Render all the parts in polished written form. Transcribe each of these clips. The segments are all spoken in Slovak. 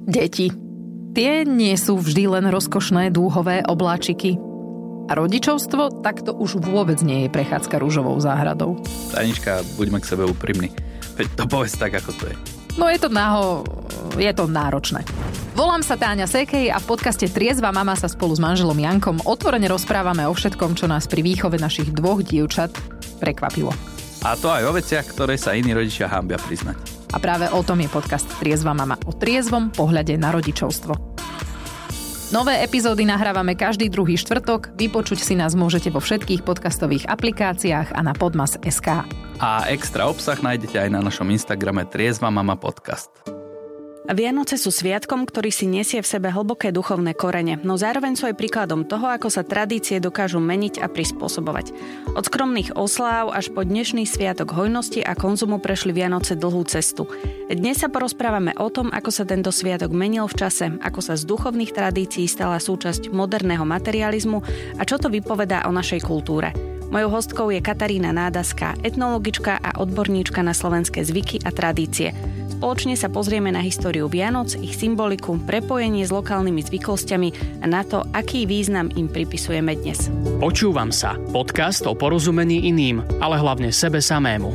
Deti. Tie nie sú vždy len rozkošné dúhové obláčiky. A rodičovstvo takto už vôbec nie je prechádzka ružovou záhradou. Tanička, buďme k sebe úprimní. Veď to povedz tak, ako to je. No je to náročné. Volám sa Táňa Sekej a v podcaste Triezva mama sa spolu s manželom Jankom otvorene rozprávame o všetkom, čo nás pri výchove našich dvoch dievčat prekvapilo. A to aj o veciach, ktoré sa iní rodičia hanbia priznať. A práve o tom je podcast Triezva mama, o triezvom pohľade na rodičovstvo. Nové epizódy nahrávame každý druhý štvrtok, vypočuť si nás môžete vo všetkých podcastových aplikáciách a na podmas.sk. A extra obsah nájdete aj na našom Instagrame Triezva mama podcast. Vianoce sú sviatkom, ktorý si nesie v sebe hlboké duchovné korene, no zároveň sú aj príkladom toho, ako sa tradície dokážu meniť a prispôsobovať. Od skromných osláv až po dnešný sviatok hojnosti a konzumu prešli Vianoce dlhú cestu. Dnes sa porozprávame o tom, ako sa tento sviatok menil v čase, ako sa z duchovných tradícií stala súčasť moderného materializmu a čo to vypovedá o našej kultúre. Mojou hostkou je Katarína Nádaská, etnologička a odborníčka na slovenské zvyky a tradície. Spoločne sa pozrieme na históriu Vianoc, ich symboliku, prepojenie s lokálnymi zvykosťami a na to, aký význam im pripisujeme dnes. Počúvam sa. Podcast o porozumení iným, ale hlavne sebe samému.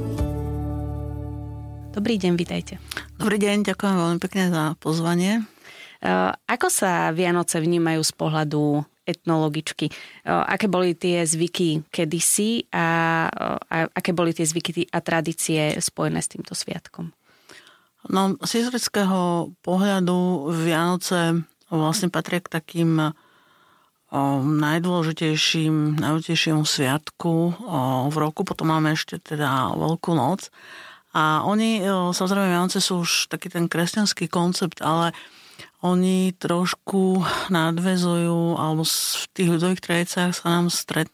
Dobrý deň, vitajte. Dobrý deň, ďakujem veľmi pekne za pozvanie. Ako sa Vianoce vnímajú z pohľadu etnologičky? Aké boli tie zvyky kedysi a aké boli tie zvyky a tradície spojené s týmto sviatkom? No, z historického pohľadu Vianoce vlastne patria k takým najdôležitejšiemu sviatku v roku. Potom máme ešte teda Veľkú noc. A oni, samozrejme, Vianoce sú už taký ten kresťanský koncept, ale oni trošku nadväzujú, alebo v tých ľudových tradíciách sa nám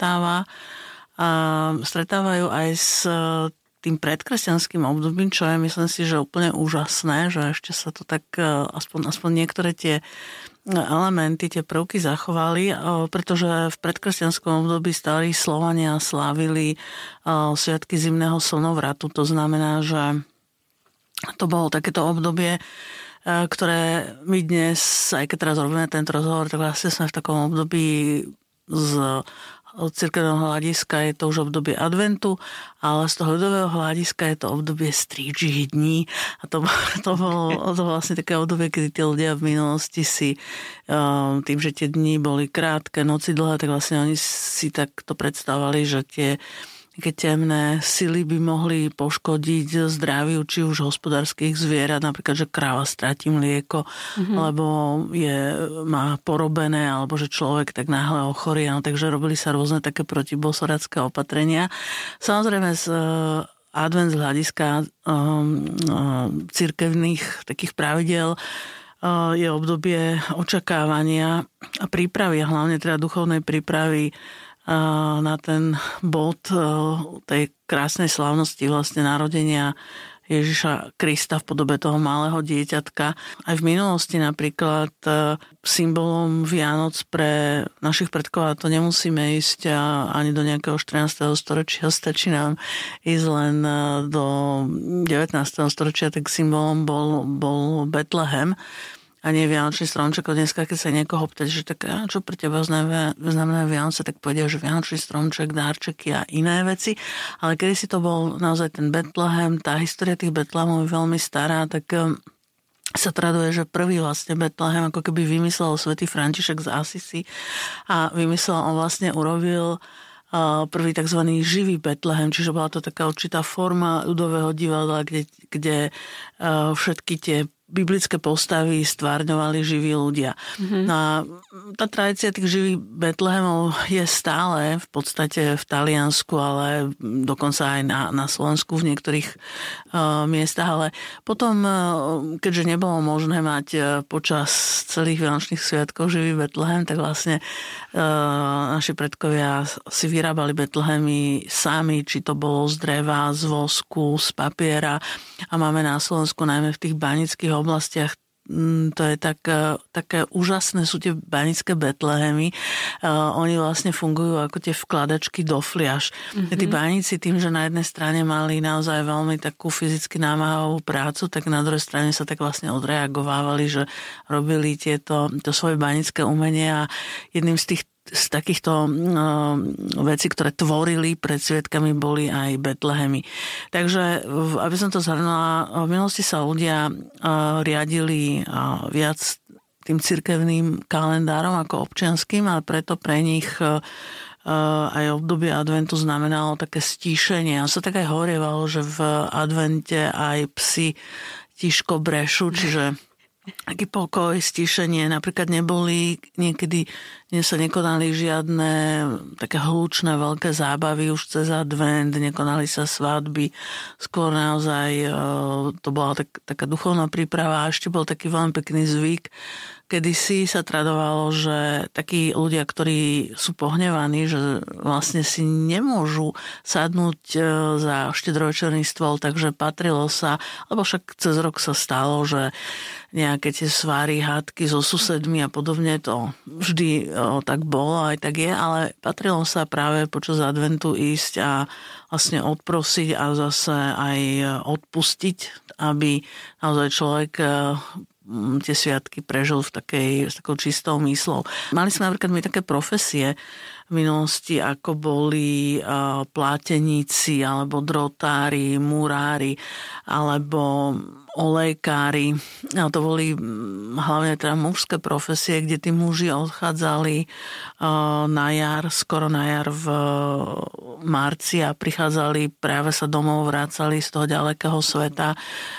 stretávajú aj s tým predkresťanským obdobím, čo je, myslím si, že úplne úžasné, že ešte sa to tak, aspoň niektoré tie elementy, tie prvky zachovali, pretože v predkresťanskom období starí Slovania slávili sviatky zimného slnovratu. To znamená, že to bolo takéto obdobie, ktoré my dnes, aj keď teraz robíme tento rozhovor, tak vlastne sme v takom období od cirkevného hľadiska je to už obdobie adventu, ale z toho ľudového hľadiska je to obdobie strídžích dní. A to bolo vlastne také obdobie, kedy tí ľudia v minulosti si tým, že tie dni boli krátke, noci dlhé, tak vlastne oni si takto predstavovali, že tie temné sily by mohli poškodiť zdraviu či už hospodárskych zvierat, napríklad, že kráva stratí mlieko, lebo má porobené, alebo že človek tak náhle ochorie. No, takže robili sa rôzne také protibosoradské opatrenia. Samozrejme z advent z hľadiska cirkevných takých pravidiel je obdobie očakávania a prípravy, a hlavne teda duchovnej prípravy na ten bod tej krásnej slávnosti vlastne narodenia Ježiša Krista v podobe toho malého dieťatka. Aj v minulosti napríklad symbolom Vianoc pre našich predkov, a to nemusíme ísť ani do nejakého 14. storočia, stačí nám ísť len do 19. storočia, tak symbolom bol Betlehem a nie Vianočný stromček. Dneska, keď sa niekoho pýtať, že tak, čo pre teba znamená Vianoce, tak povedia, že Vianočný stromček, dárčeky a iné veci. Ale kedysi to bol naozaj ten Betlehem, tá história tých Betlehemov je veľmi stará, tak sa traduje, že prvý vlastne Betlehem ako keby vymyslel svätý František z Assisi a on vlastne urobil prvý tzv. Živý Betlehem, čiže bola to taká určitá forma ľudového divadla, kde všetky tie biblické postavy stvárňovali živí ľudia. No a tá tradícia tých živých Betlehemov je stále v podstate v Taliansku, ale dokonca aj na Slovensku v niektorých miestach, ale potom, keďže nebolo možné mať počas celých vianočných sviatkov živý Betlehem, tak vlastne naši predkovia si vyrábali Betlehemy sami, či to bolo z dreva, z vosku, z papiera, a máme na Slovensku najmä v tých banických oblastiach to je také úžasné, sú tie banické Betlehemy. Oni vlastne fungujú ako tie vkladačky do fliaš. Tí baníci tým, že na jednej strane mali naozaj veľmi takú fyzicky námahavú prácu, tak na druhej strane sa tak vlastne odreagovávali, že robili to svoje banické umenie a jedným z takýchto vecí, ktoré tvorili pred sviatkami, boli aj Betlehemy. Takže, aby som to zhrnula, v minulosti sa ľudia riadili viac tým cirkevným kalendárom ako občianským, ale preto pre nich aj obdobie adventu znamenalo také stíšenie. A sa tak aj hovorievalo, že v advente aj psi tiško brešu, čiže aký pokoj, stíšenie. Napríklad neboli niekedy, sa nekonali žiadne také hlučné veľké zábavy už cez advent, nekonali sa svadby. Skôr naozaj to bola taká duchovná príprava a ešte bol taký veľmi pekný zvyk. Kedysi sa tradovalo, že takí ľudia, ktorí sú pohnevaní, že vlastne si nemôžu sadnúť za štedrovečerný stôl, takže patrilo sa, lebo však cez rok sa stalo, že nejaké tie sváry, hádky so susedmi a podobne, to vždy tak bolo, aj tak je, ale patrilo sa práve počas adventu ísť a vlastne odprosiť a zase aj odpustiť, aby naozaj človek tie sviatky prežil s takou čistou myslou. Mali sme napríklad my také profesie v minulosti, ako boli pláteníci, alebo drotári, murári, alebo olejkári. To boli hlavne teda mužské profesie, kde tí muži odchádzali na jar, skoro na jar v marci a prichádzali, práve sa domov vracali z toho ďalekého sveta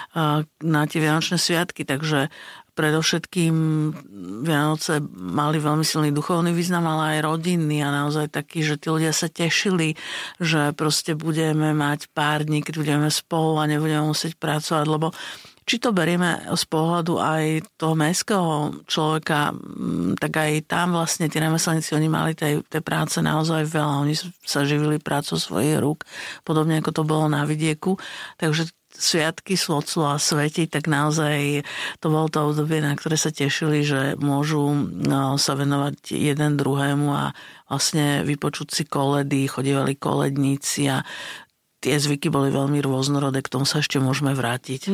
na tie vianočné sviatky. Takže predovšetkým Vianoce mali veľmi silný duchovný význam, ale aj rodinný a naozaj taký, že tí ľudia sa tešili, že proste budeme mať pár dní, keď budeme spolu a nebudeme musieť pracovať, lebo či to berieme z pohľadu aj toho mestského človeka, tak aj tam vlastne tí remeselníci, oni mali tej práce naozaj veľa. Oni sa živili prácou svojich rúk, podobne ako to bolo na vidieku. Takže sviatky Svotcu a Sveti, tak naozaj to bolo to obdobie, na ktoré sa tešili, že môžu sa venovať jeden druhému a vlastne vypočuť si koledy, chodívali koledníci a tie zvyky boli veľmi rôznorodé, k tomu sa ešte môžeme vrátiť.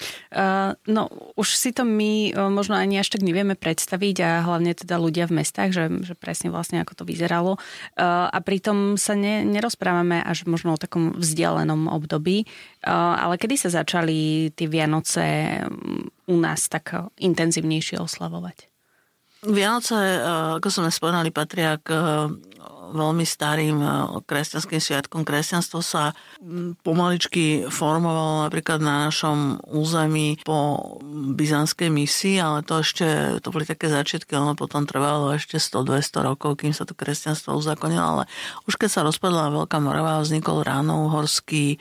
No, už si to my možno ani až tak nevieme predstaviť a hlavne teda ľudia v mestách, že presne vlastne ako to vyzeralo. A pritom sa nerozprávame až možno o takom vzdialenom období, ale kedy sa začali tie Vianoce u nás tak intenzívnejšie oslavovať? Vianoce, ako sme spomínali, patria k veľmi starým kresťanským sviatkom. Kresťanstvo sa pomaličky formovalo napríklad na našom území po byzantskej misii, ale to boli také začiatky, ono potom trvalo ešte 100-200 rokov, kým sa to kresťanstvo uzakonilo, ale už keď sa rozpadla Veľká Morava a vznikol ráno-uhorský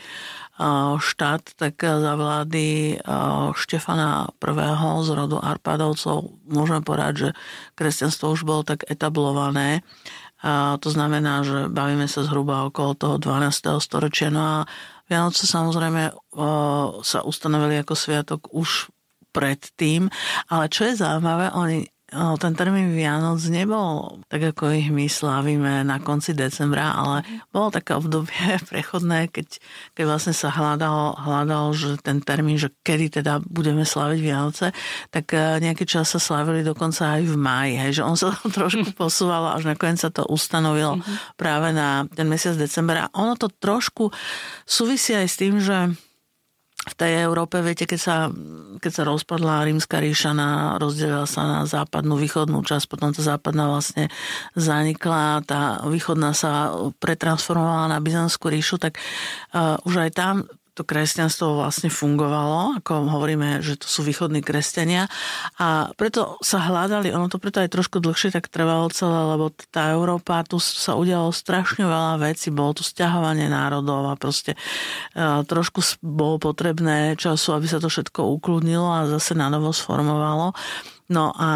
štát, tak za vlády Štefana I. z rodu Arpádovcov môžeme povedať, že kresťanstvo už bolo tak etablované. To znamená, že bavíme sa zhruba okolo toho 12. storočia. No a Vianoce samozrejme sa ustanovili ako sviatok už predtým, ale čo je zaujímavé, ten termín Vianoc nebol tak, ako ich my slávime na konci decembra, ale bolo také obdobie prechodné, keď vlastne sa hľadal, že ten termín, že kedy teda budeme sláviť Vianoce, tak nejaký čas sa slávili dokonca aj v máji, že on sa to trošku posúvalo, až nakoniec sa to ustanovilo práve na ten mesiac decembra. Ono to trošku súvisí aj s tým, že v tej Európe, viete, keď sa rozpadla Rímska ríša, rozdelila sa na západnú, východnú časť, potom tá západná vlastne zanikla, tá východná sa pretransformovala na Byzantskú ríšu, tak už aj tam to kresťanstvo vlastne fungovalo, ako hovoríme, že to sú východní kresťania a preto sa hľadali, ono to preto aj trošku dlhšie tak trvalo celé, lebo tá Európa, tu sa udialo strašne veľa vecí, bolo tu sťahovanie národov a proste trošku bolo potrebné času, aby sa to všetko ukludnilo a zase nanovo sformovalo. No a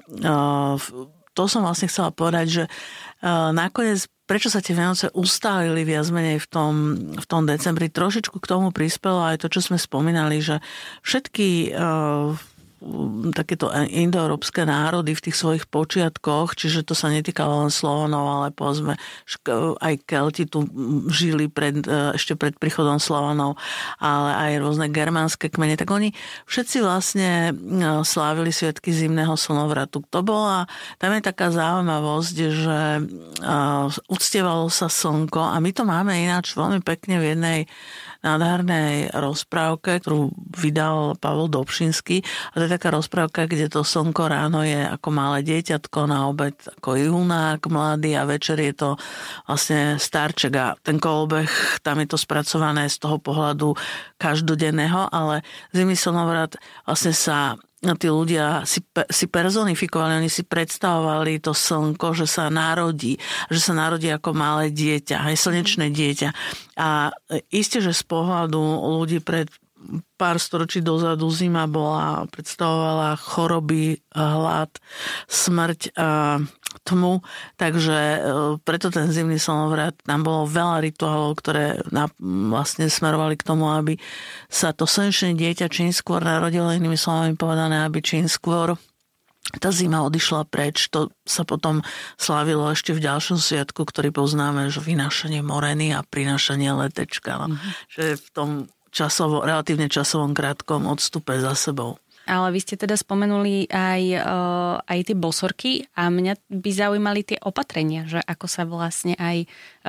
to som vlastne chcela povedať, že nakoniec prečo sa tie Vianoce ustálili viac menej v tom decembri, trošičku k tomu prispelo aj to, čo sme spomínali, že všetky takéto indoeurópske národy v tých svojich počiatkoch, čiže to sa netýkalo len Slovanov, ale povedzme aj Kelti tu žili ešte pred príchodom Slovanov, ale aj rôzne germánske kmene, tak oni všetci vlastne slávili sviatky zimného slnovratu. Tam je taká zaujímavosť, že uctievalo sa slnko a my to máme ináč veľmi pekne v jednej nádhernej rozprávke, ktorú vydal Pavol Dobšinský. A to je taká rozprávka, kde to slnko ráno je ako malé dieťatko, na obed ako junák mladý a večer je to vlastne starček. A ten kolobeh, tam je to spracované z toho pohľadu každodenného, ale zimný slnovrat vlastne sa tí ľudia si personifikovali, oni si predstavovali to slnko, že sa narodí ako malé dieťa, aj slnečné dieťa. A isté, že z pohľadu ľudí pred pár storočí dozadu zima predstavovala choroby, hlad, smrť a tmu, takže preto ten zimný slnovrat, tam bolo veľa rituálov, ktoré vlastne smerovali k tomu, aby sa to slnečné dieťa čím skôr narodilo, inými slovami povedané, aby čím skôr tá zima odišla preč. To sa potom slávilo ešte v ďalšom sviatku, ktorý poznáme, že vynášanie moreny a prinášanie letečka. Že v tom relatívne časovom krátkom odstupe za sebou. Ale vy ste teda spomenuli aj tie bosorky a mňa by zaujímali tie opatrenia, že ako sa vlastne aj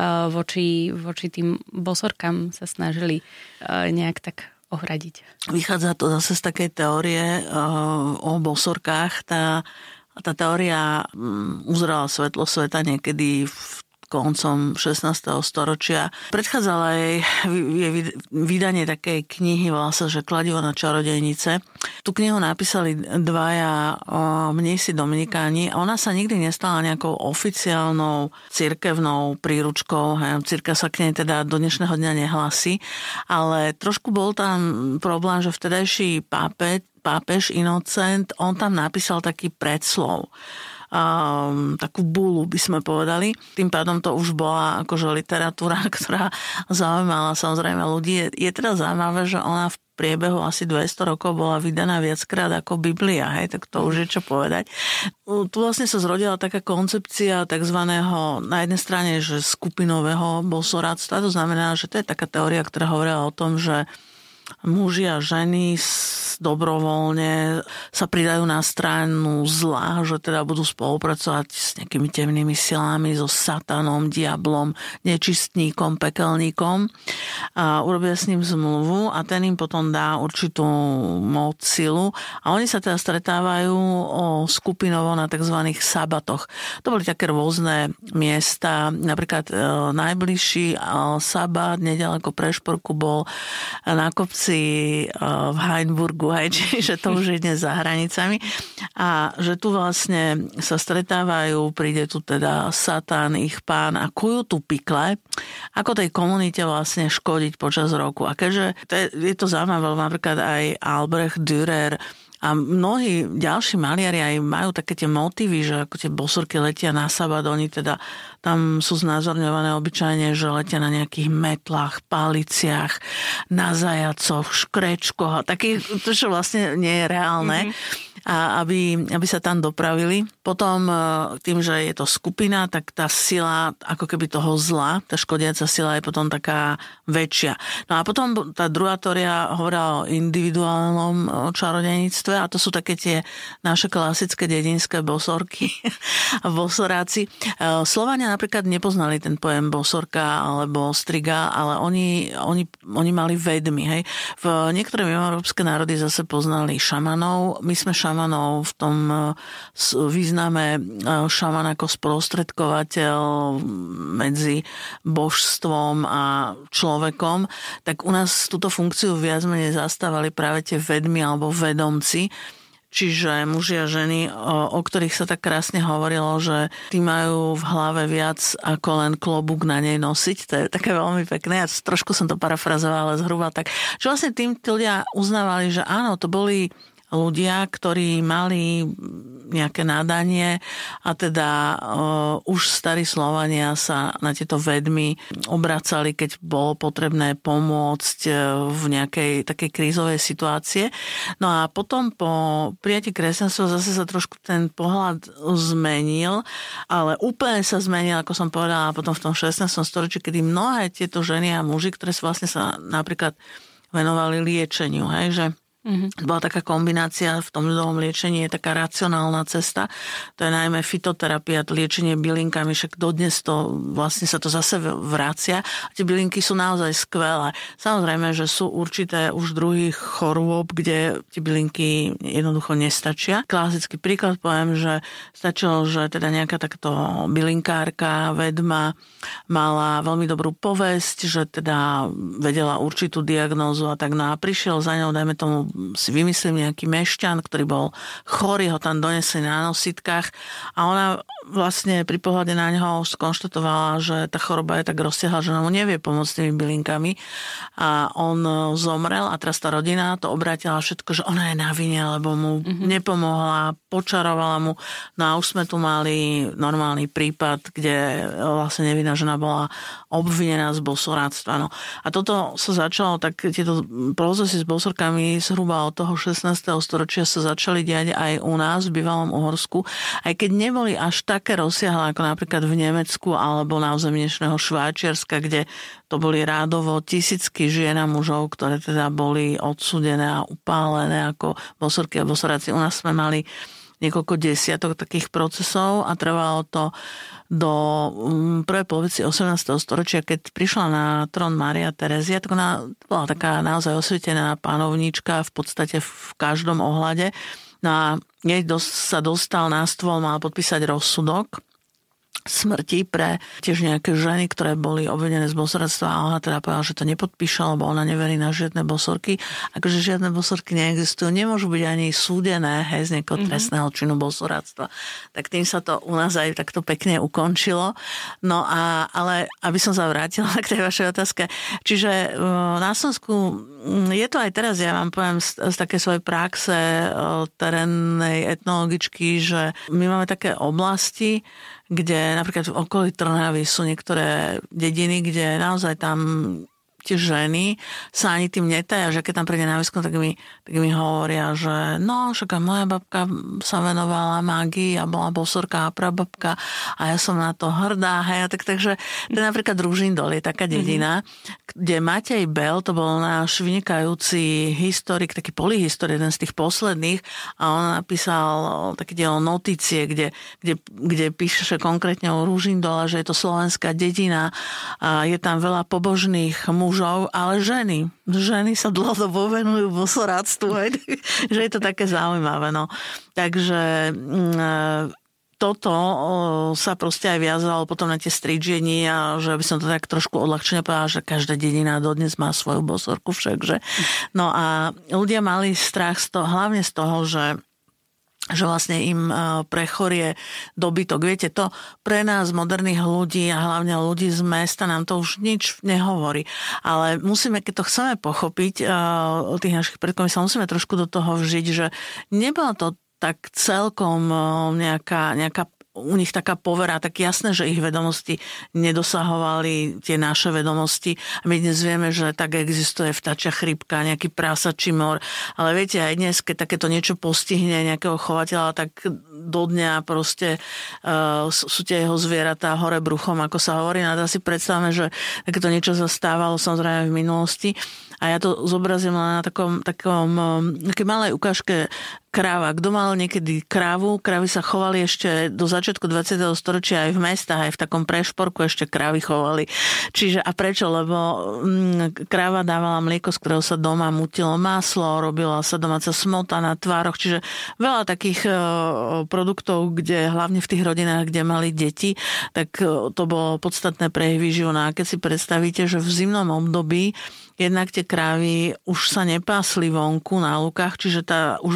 voči tým bosorkám sa snažili nejak tak ohradiť. Vychádza to zase z takej teórie o bosorkách. Tá teória uzrela svetlo sveta niekedy v koncom 16. storočia. Predchádzala jej vydanie takej knihy, volá sa, že Kladivo na čarodejnice. Tú knihu napísali dvaja mnísi dominikáni a ona sa nikdy nestala nejakou oficiálnou cirkevnou príručkou. Cirkev sa k nej teda do dnešného dňa nehlasí, ale trošku bol tam problém, že vtedajší pápež Inocent, on tam napísal taký predslov. Takú bulu, by sme povedali. Tým pádom to už bola akože literatúra, ktorá zaujímala samozrejme ľudí. Je teda zaujímavé, že ona v priebehu asi 200 rokov bola vydaná viackrát ako Biblia, tak to už je čo povedať. Tu vlastne sa zrodila taká koncepcia takzvaného na jednej strane, že skupinového bosoradstva. To znamená, že to je taká teória, ktorá hovorila o tom, že muži a ženy dobrovoľne sa pridajú na stranu zla, že teda budú spolupracovať s nejakými temnými silami, so satanom, diablom, nečistníkom, pekelníkom a urobia s ním zmluvu a ten im potom dá určitú moc, silu a oni sa teda stretávajú skupinovo na tzv. Sabatoch. To boli také rôzne miesta, napríklad najbližší sabat nedaleko Prešporku bol na kopci v Heinburgu, čiže to už je dnes za hranicami. A že tu vlastne sa stretávajú, príde tu teda Satan, ich pán a kujú tu pikle, ako tej komunite vlastne škodiť počas roku. A keďže je to zaujímavé, napríklad aj Albrecht Dürer a mnohí ďalší maliari aj majú také tie motívy, že ako tie bosorky letia na sabat, oni teda tam sú znázorňované obyčajne, že letia na nejakých metlách, paliciach, na zajacoch, škrečkoch a takých, to čo vlastne nie je reálne. A aby sa tam dopravili. Potom tým, že je to skupina, tak tá sila ako keby toho zla, tá škodiaca sila je potom taká väčšia. No a potom tá druhá teória hovorila o individuálnom čarodejníctve a to sú také tie naše klasické dedinské bosorky, bosoráci. Slovania napríklad nepoznali ten pojem bosorka alebo striga, ale oni mali vedmy. Hej. V niektoré európske národy zase poznali šamanov. My sme šamanov v tom význame šaman ako sprostredkovateľ medzi božstvom a človekom, tak u nás túto funkciu viac menej zastávali práve tie vedmy alebo vedomci. Čiže muži a ženy, o ktorých sa tak krásne hovorilo, že tí majú v hlave viac ako len klobúk na nej nosiť. To je také veľmi pekné. Ja trošku som to parafrazovala, ale zhruba tak. Čo vlastne tým tí ľudia uznávali, že áno, to boli ľudia, ktorí mali nejaké nadanie a teda už starí Slovania sa na tieto vedmy obracali, keď bolo potrebné pomôcť v nejakej takej krízovej situácie. No a potom po prijatí kresťanstva zase sa trošku ten pohľad zmenil, ale úplne sa zmenil, ako som povedala, potom v tom 16. storočí, kedy mnohé tieto ženy a muži, ktoré vlastne sa napríklad venovali liečeniu, hej, že bola taká kombinácia v tom ľudovom liečení, je taká racionálna cesta. To je najmä fitoterapia, liečenie bylinkami, však dodnes to vlastne sa to zase vracia. A tie bylinky sú naozaj skvelé. Samozrejme, že sú určité už druhých chorôb, kde tie bylinky jednoducho nestačia. Klasický príklad poviem, že stačilo, že teda nejaká takto bylinkárka, vedma mala veľmi dobrú povesť, že teda vedela určitú diagnózu a tak, no a prišiel za ňou, dajme tomu, si vymyslím nejaký mešťan, ktorý bol chorý, ho tam donesli na nositkách a ona vlastne pri pohľade na ňoho skonštatovala, že tá choroba je tak rozsiahla, že mu nevie pomôcť tými bylinkami a on zomrel a teraz tá rodina to obrátila všetko, že ona je na vine, lebo mu nepomohla, počarovala mu. No a už sme tu mali normálny prípad, kde vlastne nevinná žena bola obvinená z bosoráctva. No. A toto sa začalo, tak tieto procesy s bosorkami zhruba od toho 16. storočia sa začali diať aj u nás v bývalom Uhorsku, aj keď neboli až také rozsiahle ako napríklad v Nemecku alebo na území dnešného Švajčiarska, kde to boli rádovo tisícky žien a mužov, ktoré teda boli odsúdené a upálené ako bosorky a bosoráci. U nás sme mali niekoľko desiatok takých procesov a trvalo to do prvej polovici 18. storočia, keď prišla na trón Mária Terezia, tak ona bola taká naozaj osvietená panovníčka v podstate v každom ohľade. No a jej sa dostal na stôl, mal podpísať rozsudok smrti pre tiež nejaké ženy, ktoré boli obvinené z bosoráctva a ona teda povedala, že to nepodpíše, lebo ona neverí na žiadne bosorky. Akože žiadne bosorky neexistujú, nemôžu byť ani súdené z nejakého trestného činu bosoráctva. Tak tým sa to u nás aj takto pekne ukončilo. No a, ale aby som sa vrátila k tej vašej otázke. Čiže na Slovensku je to aj teraz, ja vám poviem z takej svojej praxe terénnej etnologičky, že my máme také oblasti, kde napríklad v okolí Trnavy sú niektoré dediny, kde naozaj tam tie ženy sa ani tým netaja, že keď tam príde na výskum, tak mi hovoria, že no, však moja babka sa venovala mágii a bola bosorka a prababka a ja som na to hrdá. Hej. Takže to je napríklad Ružindol, je taká dedina, kde Matej Bel, to bol náš vynikajúci historik, taký polyhistorik, jeden z tých posledných a on napísal také dielo Notície, kde píše konkrétne o Ružindole, že je to slovenská dedina a je tam veľa pobožných mužov, ale ženy. Ženy sa dlhodobo venujú bosoráctvu, že je to také zaujímavé. No. Takže toto sa proste aj viazalo potom na tie strídžení a že by som to tak trošku odľahčene povedala, že každá dedina dodnes má svoju bosorku však, že. No a ľudia mali strach z toho, hlavne z toho, že vlastne im prechorie dobytok. Viete, to pre nás, moderných ľudí a hlavne ľudí z mesta, nám to už nič nehovorí. Ale musíme, keď to chceme pochopiť, tých našich predkov, sa musíme trošku do toho vžiť, že nebolo to tak celkom nejaká u nich taká povera, tak jasné, že ich vedomosti nedosahovali tie naše vedomosti. My dnes vieme, že tak existuje vtačia chrípka, nejaký prásačí mor. Ale viete, aj dnes, keď takéto niečo postihne nejakého chovateľa, tak do dňa proste sú tie jeho zvieratá hore bruchom, ako sa hovorí. A si predstavme, že takéto niečo sa stávalo samozrejme v minulosti. A ja to zobrazím len na takej malej ukážke kráva. Kto mal niekedy krávu? Krávy sa chovali ešte do začiatku 20. storočia aj v mestách, aj v takom prešporku ešte krávy chovali. Čiže a prečo? Lebo kráva dávala mlieko, z ktorého sa doma mutilo maslo, robila sa domáca smota na tvároch, čiže veľa takých produktov, kde hlavne v tých rodinách, kde mali deti, tak to bolo podstatné pre ich výživu. A keď si predstavíte, že v zimnom období jednak tie krávy už sa nepásli vonku na lukách, čiže už boli krmené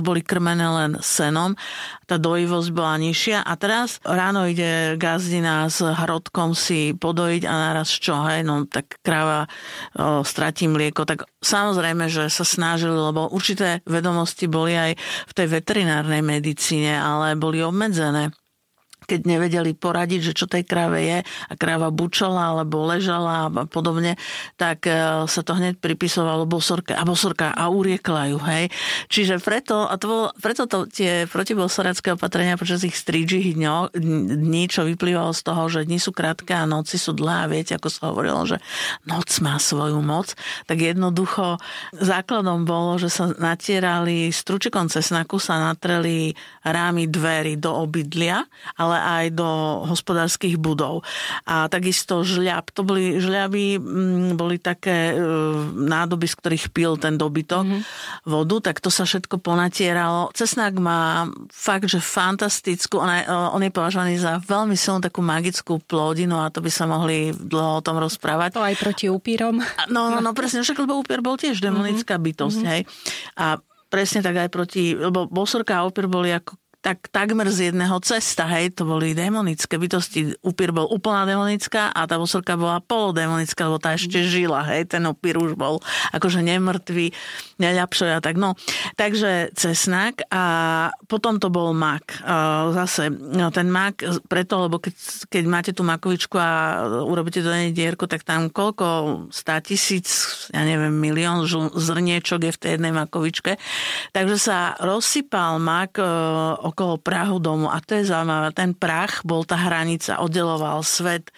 nakrmené len senom. Tá dojivosť bola nižšia a teraz ráno ide gazdina s hrodkom si podojiť a naraz čo, hej, no tak kráva stratí mlieko. Tak samozrejme, že sa snažili, lebo určité vedomosti boli aj v tej veterinárnej medicíne, ale boli obmedzené. Keď nevedeli poradiť, že čo tej kráve je a kráva bučala alebo ležala a podobne, tak sa to hneď pripisovalo bosorka a uriekla ju, hej. Čiže preto tie protibosoracké opatrenia počas ich strídžích dní, čo vyplývalo z toho, že dni sú krátke a noci sú dlhé, viete, ako sa hovorilo, že noc má svoju moc, tak jednoducho základom bolo, že sa natierali stručikom cesnaku, sa natreli rámy dverí do obydlia, ale aj do hospodárskych budov. A takisto žľab. To boli žľaby, boli také nádoby, z ktorých pil ten dobytok vodu, tak to sa všetko ponatieralo. Cesnak má fakt, že fantastickú, on je považovaný za veľmi silnú takú magickú plodinu a to by sa mohli dlho o tom rozprávať. To aj proti upírom. No, presne, však lebo upír bol tiež demonická bytosť, hej. A presne tak aj proti, lebo bosorka a upír boli ako takmer z jedného cesta, hej, to boli démonické bytosti. Upír bol úplná démonická a tá bosorka bola polodémonická, lebo tá ešte žila, hej, ten upír už bol akože nemrtvý, neľapšoj a tak, no. Takže cesnak a potom to bol mak. Zase, ten mak preto, lebo keď máte tú makovičku a urobíte do nej dierku, tak tam koľko 100 000, ja neviem, milión zrniečok je v tej jednej makovičke. Takže sa rozsypal mak okolo prahu domu a to je zaujímavé. Ten prach bol tá hranica, oddeloval svet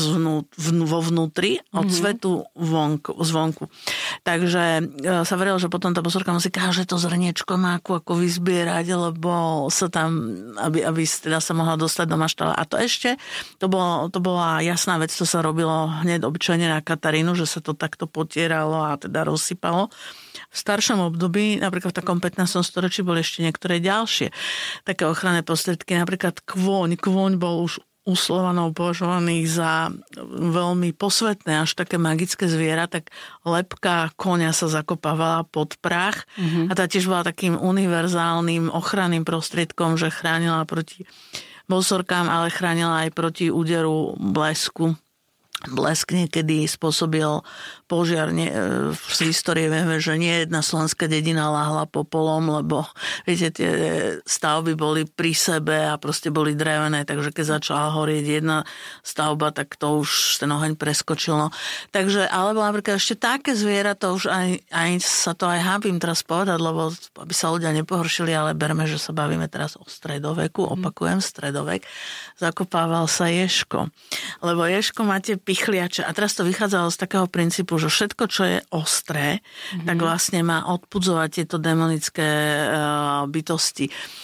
vo vnútri od svetu zvonku. Takže sa verilo, že potom tá bosorka musí každé to zrniečko máku ako vyzbierať, lebo sa tam, aby teda sa mohla dostať do maštala. A to ešte, to bola jasná vec, to sa robilo hneď obyčajne na Katarínu, že sa to takto potieralo a teda rozsypalo. V staršom období, napríklad v takom 15. storočí, boli ešte niektoré ďalšie také ochranné prostriedky, napríklad kôň. Kôň bol už u Slovanov považovaný za veľmi posvetné, až také magické zviera, tak lebka koňa sa zakopávala pod prach a tá tiež bola takým univerzálnym ochranným prostriedkom, že chránila proti bosorkám, ale chránila aj proti úderu blesku. Blesk niekedy spôsobil požiar. V histórii vieme, že nie jedna slovenská dedina láhla popolom, lebo viete, tie stavby boli pri sebe a proste boli drevené, takže keď začala horieť jedna stavba, tak to už ten oheň preskočil. No. Takže, alebo napríklad ešte také zviera, to už aj sa to aj hábim teraz povedať, lebo aby sa ľudia nepohoršili, ale berme, že sa bavíme teraz o stredoveku, opakujem, stredovek. Zakopával sa ježko. Lebo ježko máte pichliače a teraz to vychádzalo z takého princípu, že všetko, čo je ostré, tak vlastne má odpudzovať tieto demonické bytosti.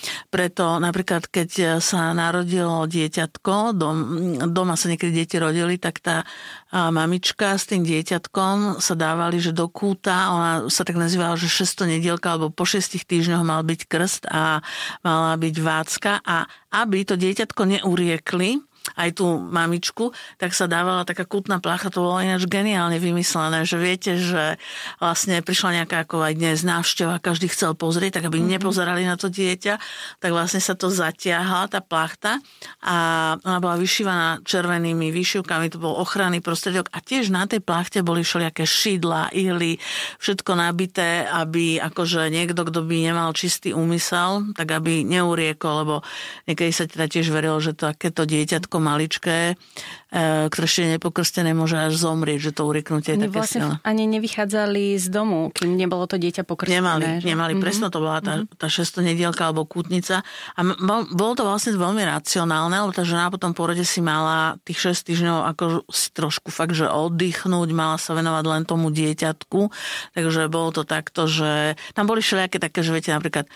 Preto napríklad, keď sa narodilo dieťatko, doma sa niekedy deti rodili, tak tá mamička s tým dieťatkom sa dávali, že do kúta, ona sa tak nazývala, že 6. nedielka, alebo po 6 týždňoch mal byť krst a mala byť vácka a aby to dieťatko neuriekli, aj tú mamičku, tak sa dávala taká kútna plácha, to bolo ináč geniálne vymyslené, že viete, že vlastne prišla nejaká ako aj dnes návšteva, každý chcel pozrieť, tak aby nepozerali na to dieťa, tak vlastne sa to zatiahla, tá plachta a ona bola vyšívaná červenými výšivkami, to bol ochranný prostriedok a tiež na tej plachte boli všelijaké šidlá, ihly, všetko nabité, aby akože niekto, kto by nemal čistý úmysel, tak aby neuriekol, lebo niekedy sa teda tiež verilo, že takéto dieťatko maličké, ktoré ešte nepokrstené, môže až zomrieť, že to urieknutie je také silné. Ani nevychádzali z domu, kým nebolo to dieťa pokrstené. Nemali. Presne to bola tá 6. nedielka alebo kútnica. A bolo to vlastne veľmi racionálne, lebo tá žena po tom porode si mala tých 6 týždňov ako si trošku fakt, že oddychnúť, mala sa venovať len tomu dieťatku. Takže bolo to takto, že tam boli všelijaké také, že viete, napríklad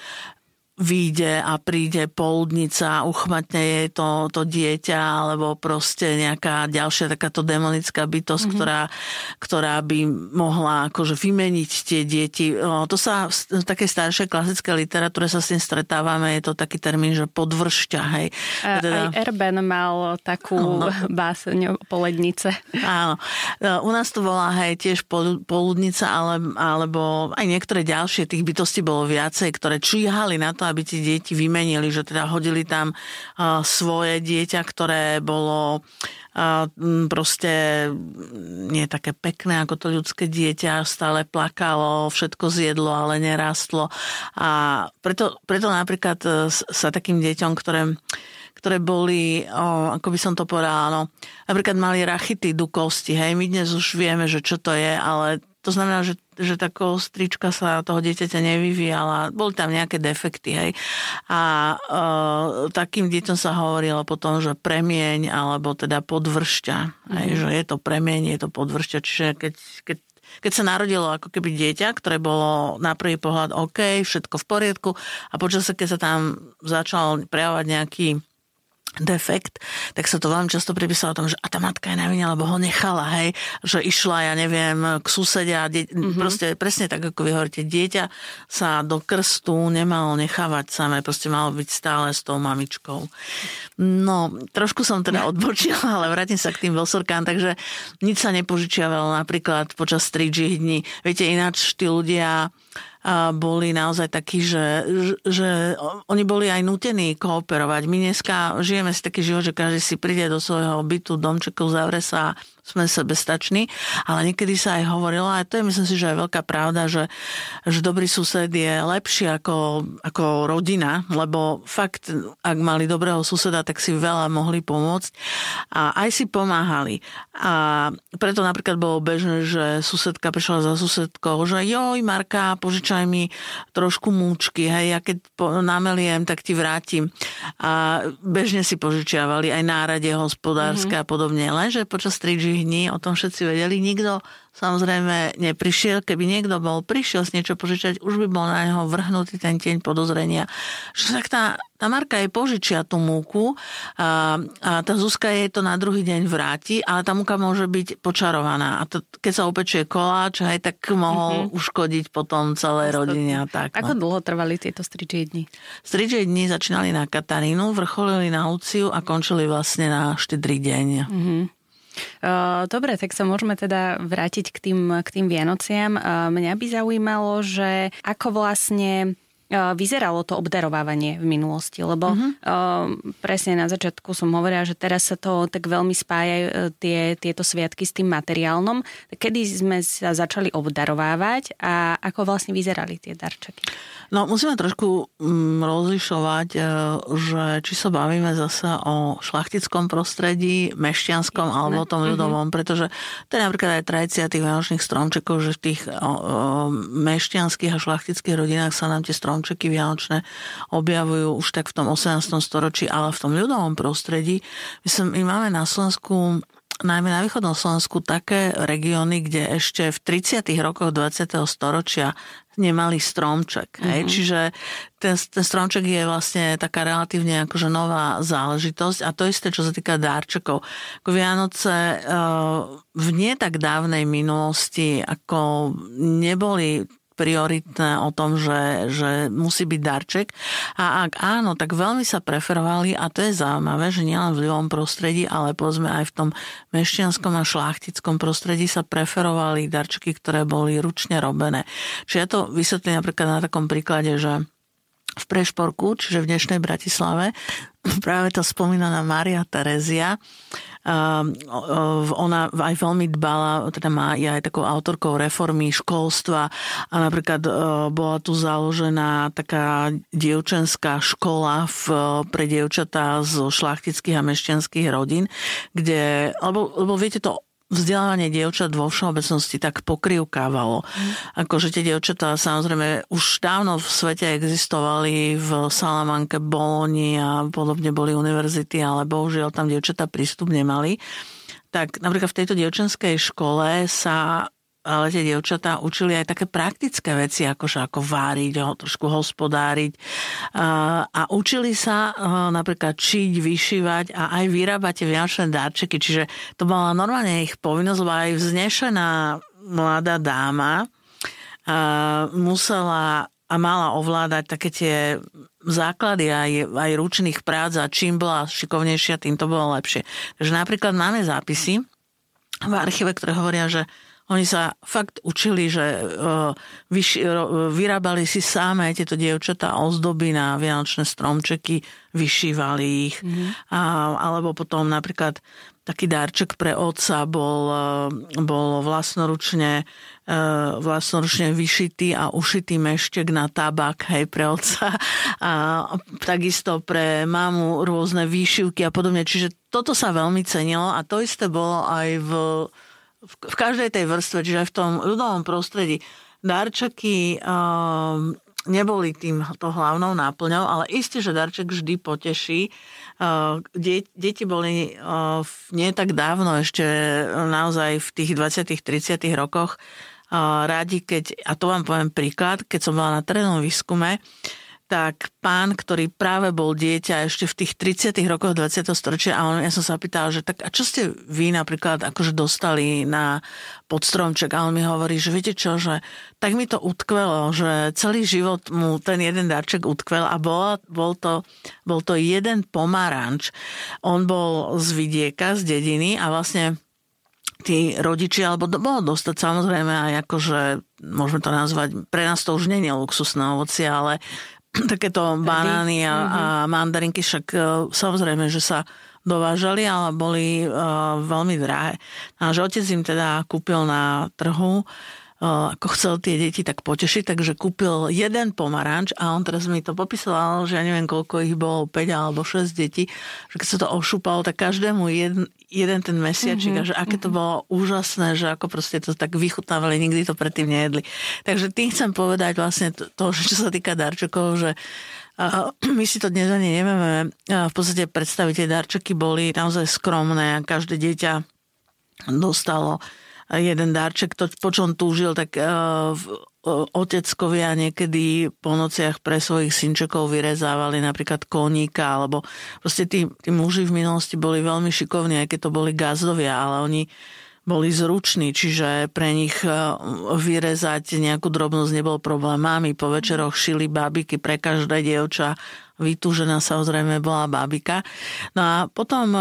vyjde a príde poludnica, uchmatne jej to dieťa, alebo proste nejaká ďalšia takáto demonická bytosť, ktorá by mohla akože vymeniť tie deti. To sa v takej staršej klasickej literatúre sa s tým stretávame, je to taký termín, že podvršťa. Hej. Aj Erben mal takú báseň o polednice. Áno. U nás to volá tiež poludnica, alebo aj niektoré ďalšie tých bytostí bolo viacej, ktoré číhali na to, aby tie deti vymenili, že teda hodili tam svoje dieťa, ktoré bolo proste nie také pekné ako to ľudské dieťa, stále plakalo, všetko zjedlo, ale nerastlo. A preto napríklad sa takým deťom, ktoré boli, ako by som to povedala, napríklad mali rachitidu kosti, hej, my dnes už vieme, že čo to je, ale to znamená, že tá kostrička sa toho dieťaťa nevyvíjala, boli tam nejaké defekty, hej. A takým deťom sa hovorilo potom, že premieň, alebo teda podvršťa, hej, že je to premieň, je to podvršťa, čiže keď sa narodilo ako keby dieťa, ktoré bolo na prvý pohľad OK, všetko v poriadku a počasie, keď sa tam začal prejavovať nejaký defekt, tak sa to veľmi často pripísalo o tom, že a tá matka je na vine, lebo ho nechala, hej, že išla, ja neviem, k susede a proste presne tak, ako vy hovoríte, dieťa sa do krstu nemalo nechávať samé, proste malo byť stále s tou mamičkou. No, trošku som teda odbočila, ale vrátim sa k tým bosorkám, takže nič sa nepožičiavalo napríklad počas 3G dní. Viete, ináč tí ľudia boli naozaj takí, že oni boli aj nútení kooperovať. My dneska žijeme si taký život, že každý si príde do svojho bytu, domčekov, zavre sa, sme sebestační, ale niekedy sa aj hovorilo, a to je myslím si, že je veľká pravda, že dobrý sused je lepší ako rodina, lebo fakt, ak mali dobrého suseda, tak si veľa mohli pomôcť a aj si pomáhali. A preto napríklad bolo bežné, že susedka prišla za susedkou, že joj, Marka, požičaj mi trošku múčky, hej, ja keď nameliem, tak ti vrátim. A bežne si požičiavali aj nárade hospodárske a podobne, lenže počas 3G dní, o tom všetci vedeli, nikto samozrejme neprišiel. Keby niekto prišiel s niečo požičať, už by bol na neho vrhnutý ten tieň podozrenia. Že tak tá Marka jej požičia tú múku a tá Zuzka jej to na druhý deň vráti, ale tá múka môže byť počarovaná. A to, keď sa upečie koláč, aj tak mohol uškodiť potom celej rodine. A tak, Ako dlho trvali tieto stričie dni? Stričie dni začínali na Katarínu, vrcholili na Luciu a končili vlastne na Štedrý deň. Dobre, tak sa môžeme teda vrátiť k tým Vianociam. Mňa by zaujímalo, že ako vlastne vyzeralo to obdarovávanie v minulosti, lebo presne na začiatku som hovorila, že teraz sa to tak veľmi spájajú tieto sviatky s tým materiálnom. Kedy sme sa začali obdarovávať a ako vlastne vyzerali tie darčeky? No, musíme trošku rozlišovať, že či sa bavíme zase o šlachtickom prostredí, mešťanskom alebo o tom ľudovom, pretože to je napríklad aj tradícia tých vianočných stromčekov, že v tých mešťanských a šlachtických rodinách sa nám tie stromčeky vianočné objavujú už tak v tom 18. storočí, ale v tom ľudovom prostredí my máme na Slovensku, najmä na východnom Slovensku, také regióny, kde ešte v 30. rokoch 20. storočia nemali stromček. Čiže ten stromček je vlastne taká relatívne akože nová záležitosť a to isté, čo sa týka dárčekov. Vianoce v nie tak dávnej minulosti ako neboli prioritné o tom, že musí byť darček. A ak áno, tak veľmi sa preferovali, a to je zaujímavé, že nielen v ľudovom prostredí, ale povedzme aj v tom mešťanskom a šlachtickom prostredí sa preferovali darčeky, ktoré boli ručne robené. Čiže ja to vysvetlím napríklad na takom príklade, že v Prešporku, čiže v dnešnej Bratislave, práve to spomínaná Mária Terezia, ona aj veľmi dbala, teda je aj takou autorkou reformy školstva a napríklad bola tu založená taká dievčenská škola pre dievčatá zo šlachtických a mešťanských rodín, kde, lebo viete to, vzdelávanie dievčat vo všeobecnosti tak pokrývkávalo. Akože tie dievčatá samozrejme už dávno v svete existovali, v Salamanke, Boloni a podobne boli univerzity, ale bohužiaľ tam dievčatá prístup nemali. Tak napríklad v tejto dievčenskej škole sa ale tie dievčatá učili aj také praktické veci, ako váriť, trošku hospodáriť. A učili sa napríklad šiť, vyšívať a aj vyrábať tie vianočné darčeky. Čiže to bola normálne ich povinnosť, lebo aj vznešená mladá dáma musela a mala ovládať také tie základy aj ručných prác a čím bola šikovnejšia, tým to bolo lepšie. Takže napríklad máme zápisy v archíve, ktoré hovoria, že Oni sa fakt učili, že vyrábali si samé tieto dievčatá ozdoby na vianočné stromčeky, vyšívali ich. Alebo potom napríklad taký darček pre otca bol vlastnoručne vyšitý a ušitý meštek na tabak, hej, pre otca. A takisto pre mamu rôzne výšivky a podobne. Čiže toto sa veľmi cenilo a to isté bolo aj v každej tej vrstve, čiže aj v tom ľudovom prostredí. Darčeky neboli týmto hlavnou náplňou, ale isté, že darček vždy poteší. Deti boli nie tak dávno, ešte naozaj v tých 20. 30. rokoch rádi, a to vám poviem príklad, keď som bola na terénnom výskume, tak pán, ktorý práve bol dieťa ešte v tých 30. rokoch 20. storočia a ja som sa pýtala, že tak a čo ste vy napríklad akože dostali na podstromček a on mi hovorí, že viete čo, že tak mi to utkvelo, že celý život mu ten jeden darček utkvel a bol to jeden pomaranč. On bol z vidieka, z dediny a vlastne tí rodičia, alebo bolo dostať samozrejme aj akože, môžeme to nazvať, pre nás to už nie je luxusné ovocie, ale takéto banány a mandarinky, však samozrejme, že sa dovážali, ale boli veľmi drahé. Náš otec im teda kúpil na trhu, ako chcel tie deti tak potešiť, takže kúpil jeden pomaranč a on teraz mi to popisoval, že ja neviem, koľko ich bolo, 5 alebo 6 detí, že keď sa to ošúpalo, tak každému jeden ten mesiačik a že aké to bolo úžasné, že ako proste to tak vychutnávali, nikdy to predtým nejedli. Takže tým chcem povedať vlastne to, že čo sa týka darčekov, že my si to dnes ani nevieme v podstate predstaviť. Tie darčeky boli naozaj skromné a každé dieťa dostalo jeden darček, to, po čom túžil, tak oteckovia niekedy po nociach pre svojich synčekov vyrezávali napríklad koníka, alebo proste tí muži v minulosti boli veľmi šikovní, aj keď to boli gazdovia, ale oni boli zruční, čiže pre nich vyrezať nejakú drobnosť nebol problém. Mámy po večeroch šili bábiky pre každé dievča, vytúžená samozrejme bola bábika. No a potom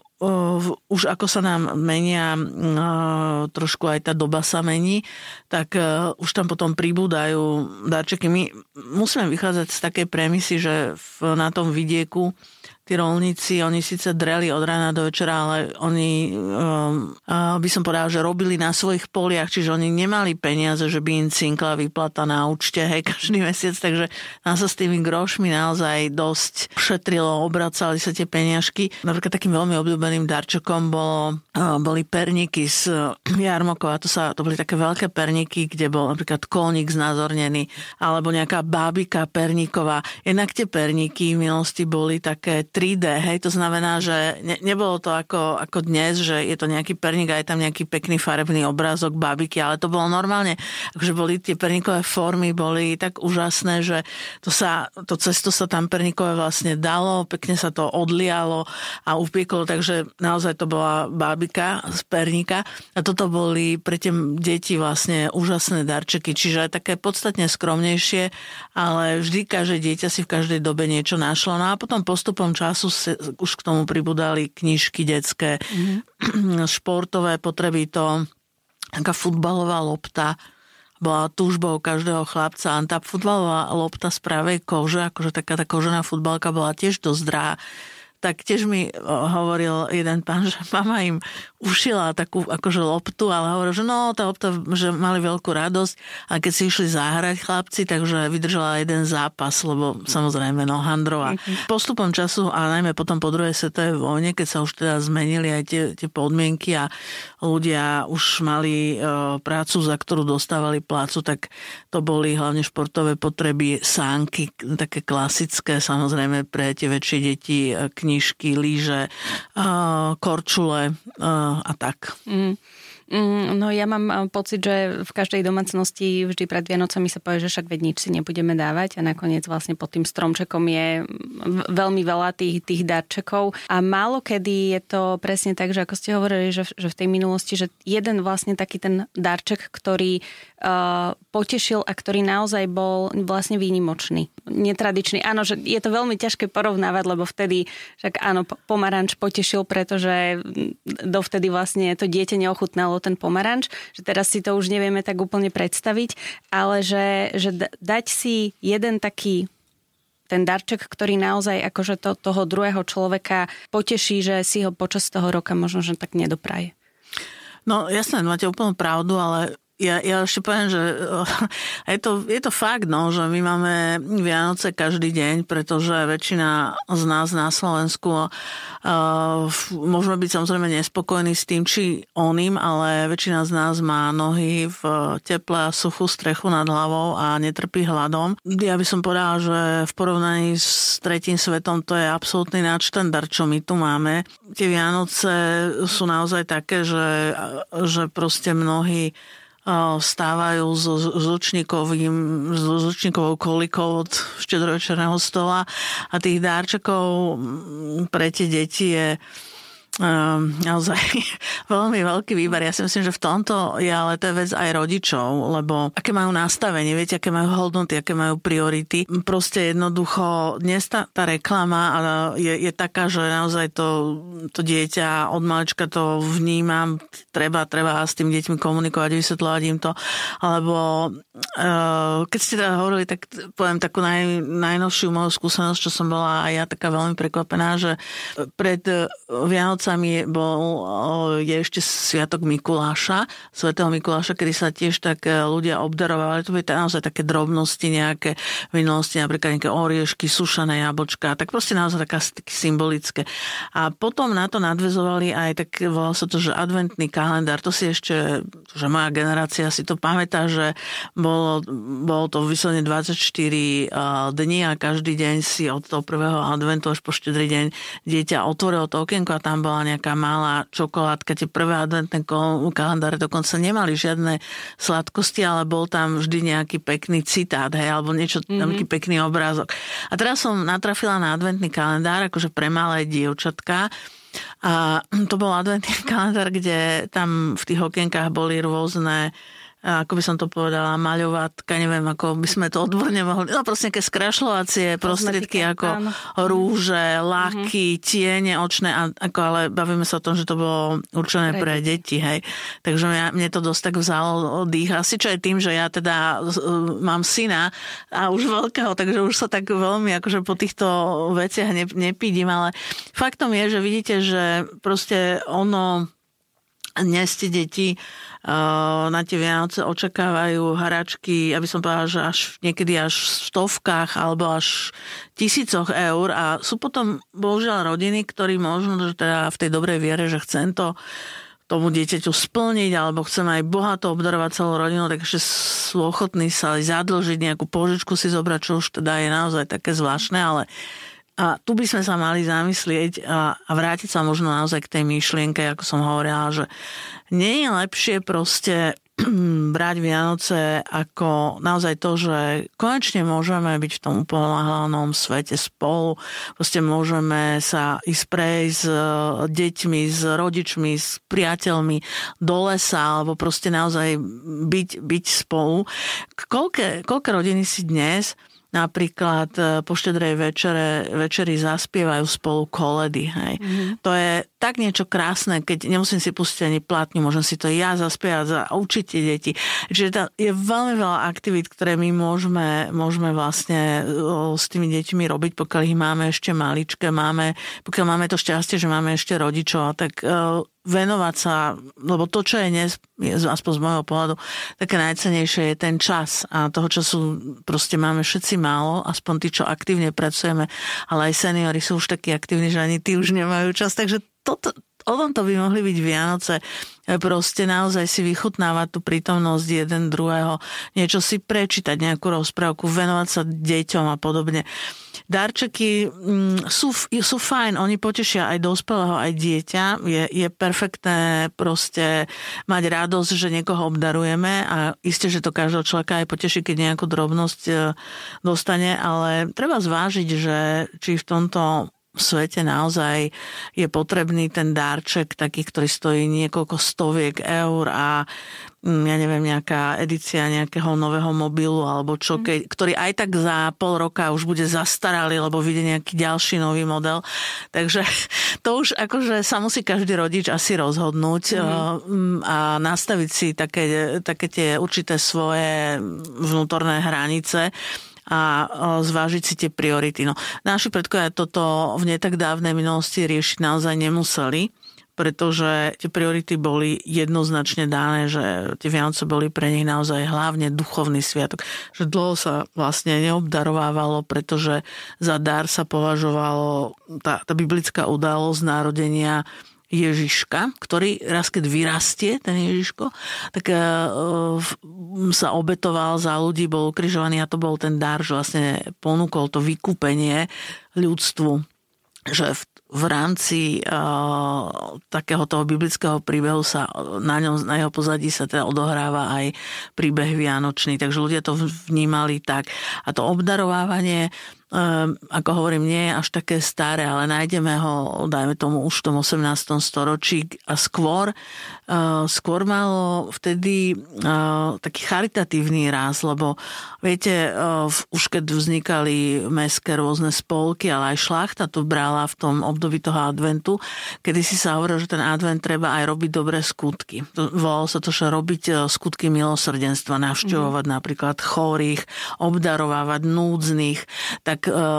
už ako sa nám menia, trošku aj tá doba sa mení, tak už tam potom pribúdajú darčeky. My musíme vychádzať z takej premisy, že na tom vidieku tí roľníci, oni síce dreli od rána do večera, ale oni, by som povedala, že robili na svojich poliach, čiže oni nemali peniaze, že by im cinkla výplata na účte, hej, každý mesiac, takže nám sa s tými grošmi naozaj dosť šetrilo, obracali sa tie peniažky. Napríklad takým veľmi obľúbeným darčekom boli perníky z jarmokov, a to boli také veľké perníky, kde bol napríklad koník znázornený, alebo nejaká bábika perníková. Jednak tie perníky v minulosti boli také 3D, hej, to znamená, že nebolo to ako dnes, že je to nejaký perník a je tam nejaký pekný farebný obrázok bábiky, ale to bolo normálne, akože boli tie perníkové formy, boli tak úžasné, že to cesto sa tam perníkové vlastne dalo, pekne sa to odlialo a upieklo, takže naozaj to bola bábika z perníka a toto boli pre tie deti vlastne úžasné darčeky, čiže také podstatne skromnejšie, ale vždy každé dieťa si v každej dobe niečo našlo. No a potom postupom času už k tomu pribudali knižky detské, športové potreby, to taká futbalová lopta bola túžbou každého chlapca a tá futbalová lopta z pravej kože, akože taká tá kožená futbalka bola tiež dosť drahá. Tak tiež mi hovoril jeden pán, že mama im ušila takú akože loptu, ale hovoril, že no, tá lopta, že mali veľkú radosť a keď si išli zahrať chlapci, takže vydržala jeden zápas, lebo samozrejme handrová. Postupom času a najmä potom po druhej svetovej vojne, keď sa už teda zmenili aj tie podmienky a ľudia už mali prácu, za ktorú dostávali plácu, tak to boli hlavne športové potreby, sánky, také klasické, samozrejme pre tie väčšie deti, knižky, lyže, korčule a tak. No ja mám pocit, že v každej domácnosti vždy pred Vianocami sa povie, že však veď nič si nebudeme dávať a nakoniec vlastne pod tým stromčekom je veľmi veľa tých darčekov a málo kedy je to presne tak, že ako ste hovorili, že v tej minulosti, že jeden vlastne taký ten darček, ktorý potešil a ktorý naozaj bol vlastne výnimočný, netradičný. Áno, že je to veľmi ťažké porovnávať, lebo vtedy však áno, pomaranč potešil, pretože dovtedy vlastne to dieťa neochutnalo alebo ten pomaranč, že teraz si to už nevieme tak úplne predstaviť, ale že dať si jeden taký ten darček, ktorý naozaj akože toho druhého človeka poteší, že si ho počas toho roka možno, že tak nedopraje. No jasné, máte úplnú pravdu, ale ja ešte poviem, že je to fakt, no, že my máme Vianoce každý deň, pretože väčšina z nás na Slovensku môžeme byť samozrejme nespokojní s tým, či oným, ale väčšina z nás má nohy v teple a suchú strechu nad hlavou a netrpí hladom. Ja by som povedala, že v porovnaní s tretím svetom to je absolútny nadštandard, čo my tu máme. Tie Vianoce sú naozaj také, že proste mnohí vstávajú s žlčníkovou kolikou od štedrovečerného stola a tých dárčekov pre tie deti je naozaj veľmi veľký výber. Ja si myslím, že v tomto je ale to je vec aj rodičov, lebo aké majú nastavenie, viete, aké majú hodnoty, aké majú priority. Proste jednoducho dnes tá reklama je taká, že naozaj to dieťa od malička to vnímam, treba s tým deťmi komunikovať, vysvetľovať im to, alebo keď ste teda hovorili, tak poviem takú najnovšiu moju skúsenosť, čo som bola aj ja taká veľmi prekvapená, že pred Vianocami je ešte sviatok Mikuláša, svätého Mikuláša, kedy sa tiež tak ľudia obdarovali. To boli naozaj také drobnosti nejaké v minulosti, napríklad nejaké oriešky, sušané jablčká, tak proste naozaj také symbolické. A potom na to nadväzovali aj tak, volalo sa to, že adventný kalendár. To si ešte, že moja generácia si to pamätá, že bolo to vyslovene 24 dní a každý deň si od toho prvého adventu až po štedrý deň dieťa otvorilo to okienko a tam bola nejaká malá čokoládka. Tie prvé adventné kalendáre dokonca nemali žiadne sladkosti, ale bol tam vždy nejaký pekný citát, hej, alebo niečo, nejaký pekný obrázok. A teraz som natrafila na adventný kalendár, akože pre malé dievčatka. A to bol adventný kalendár, kde tam v tých okienkách boli rôzne, ako by som to povedala, maľovatka, neviem, ako by sme to odborne mohli, no proste nejaké skrašľovacie prostriedky ako rúže, laky, tiene očné, ale bavíme sa o tom, že to bolo určené pre deti, hej. Takže mne to dosť tak vzalo dých. Asi čo je tým, že ja teda mám syna a už veľkého, takže už sa tak veľmi akože po týchto veciach nepídim, ale faktom je, že vidíte, že proste dnes tie deti na tie Vianoce očakávajú hračky, aby som povedala, že niekedy až v stovkách alebo až tisícoch eur a sú potom bohužiaľ rodiny, ktorí možno že teda v tej dobrej viere, že chcem to tomu dieťaťu splniť alebo chcem aj bohato obdarovať celú rodinu, takže sú ochotní sa aj zadlžiť, nejakú požičku si zobrať, čo už teda je naozaj také zvláštne, ale a tu by sme sa mali zamyslieť a vrátiť sa možno naozaj k tej myšlienke, ako som hovorila, že nie je lepšie proste brať Vianoce ako naozaj to, že konečne môžeme byť v tom upoľahlanom svete spolu, proste môžeme sa ísť prejsť s deťmi, s rodičmi, s priateľmi do lesa, alebo proste naozaj byť spolu. Koľko rodiny si dnes napríklad po štedrej večeri zaspievajú spolu koledy. Hej. To je tak niečo krásne, keď nemusím si pustiť ani platňu, môžem si to ja zaspievať a učiť tie deti. Čiže je veľmi veľa aktivít, ktoré my môžeme vlastne s tými deťmi robiť, pokiaľ ich máme ešte maličké, pokiaľ máme to šťastie, že máme ešte rodičov, tak venovať sa, lebo to, čo je dnes, aspoň z môjho pohľadu, také najcennejšie je ten čas. A toho času proste máme všetci málo, aspoň tí, čo aktívne pracujeme, ale aj seniori sú už takí aktívni, že ani tí už nemajú čas. Takže o tomto by mohli byť Vianoce. Proste naozaj si vychutnávať tú prítomnosť jeden druhého, niečo si prečítať, nejakú rozprávku, venovať sa deťom a podobne. Darčeky sú fajn, oni potešia aj dospelého, aj dieťa. Je perfektné proste mať radosť, že niekoho obdarujeme a isté, že to každého človeka aj poteší, keď nejakú drobnosť dostane, ale treba zvážiť, že či v tomto svete naozaj je potrebný ten darček taký, ktorý stojí niekoľko stoviek eur a ja neviem, nejaká edícia nejakého nového mobilu alebo čo, ktorý aj tak za pol roka už bude zastaralý, lebo vyjde nejaký ďalší nový model. Takže to už akože sa musí každý rodič asi rozhodnúť a nastaviť si také tie určité svoje vnútorné hranice a zvážiť si tie priority. No, naši predkovia toto v netak dávnej minulosti riešiť naozaj nemuseli, pretože tie priority boli jednoznačne dané, že tie Vianoce boli pre nich naozaj hlavne duchovný sviatok. Že dlho sa vlastne neobdarovávalo, pretože za dar sa považovalo tá biblická udalosť narodenia Ježiška, ktorý raz keď vyrastie, ten Ježiško, tak sa obetoval za ľudí, bol ukrižovaný a to bol ten dar, že vlastne ponúkol to vykúpenie ľudstvu, že v rámci takého toho biblického príbehu sa na jeho pozadí sa teda odohráva aj príbeh vianočný, takže ľudia to vnímali tak. A to obdarovávanie, ako hovorím, nie je až také staré, ale nájdeme ho, dajme tomu, už v tom 18. storočí a skôr malo vtedy taký charitatívny ráz, lebo viete, už keď vznikali mestské rôzne spolky, ale aj šlachta to brala v tom období toho adventu, kedy si sa hovorilo, že ten advent treba aj robiť dobré skutky. Volalo sa to, že robiť skutky milosrdenstva, navštevovať napríklad chorých, obdarovávať núdznych, tak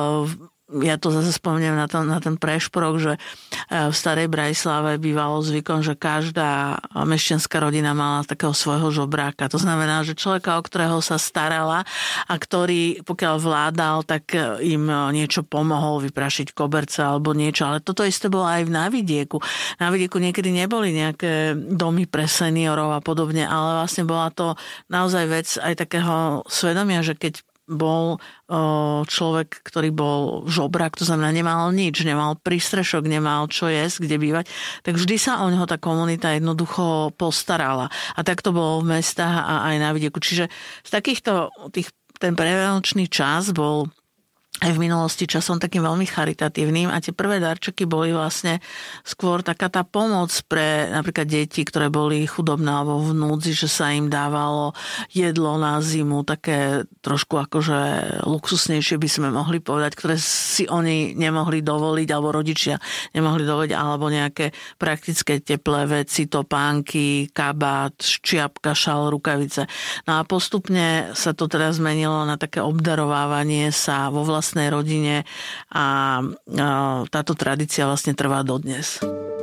ja to zase spomínam na ten prešporok, že v Starej Bratislave bývalo zvykom, že každá mešťanská rodina mala takého svojho žobráka. To znamená, že človeka, o ktorého sa starala a ktorý, pokiaľ vládal, tak im niečo pomohol vyprašiť koberce alebo niečo. Ale toto isté bolo aj na vidieku. Na vidieku niekedy neboli nejaké domy pre seniorov a podobne, ale vlastne bola to naozaj vec aj takého svedomia, že keď bol človek, ktorý bol žobrák, to znamená nemal nič, nemal prístrešok, nemal čo jesť, kde bývať, tak vždy sa o neho tá komunita jednoducho postarala. A tak to bolo v mestách a aj na vidieku. Čiže z takýchto, ten previanočný čas bol aj v minulosti časom takým veľmi charitatívnym a tie prvé darčeky boli vlastne skôr taká tá pomoc pre napríklad deti, ktoré boli chudobné alebo v núdzi, že sa im dávalo jedlo na zimu, také trošku akože luxusnejšie by sme mohli povedať, ktoré si oni nemohli dovoliť alebo rodičia nemohli dovoliť, alebo nejaké praktické teplé veci, topánky, kabát, čiapka, šal, rukavice. No a postupne sa to teda zmenilo na také obdarovávanie sa vo vlastnej rodine a táto tradícia vlastne trvá dodnes.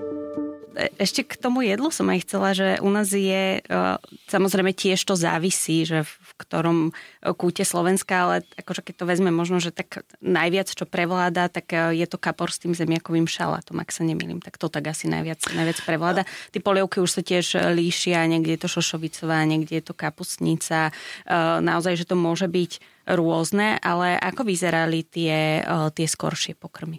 Ešte k tomu jedlu som aj chcela, že u nás je, samozrejme tiež to závisí, že v ktorom kúte Slovenska, ale akože keď to vezme možno, že tak najviac, čo prevláda, tak je to kapor s tým zemiakovým šalátom, ak sa nemýlim, tak to tak asi najviac prevláda. Tí polievky už sa tiež líšia, niekde je to šošovicová, niekde je to kapustnica, naozaj, že to môže byť rôzne, ale ako vyzerali tie skoršie pokrmy?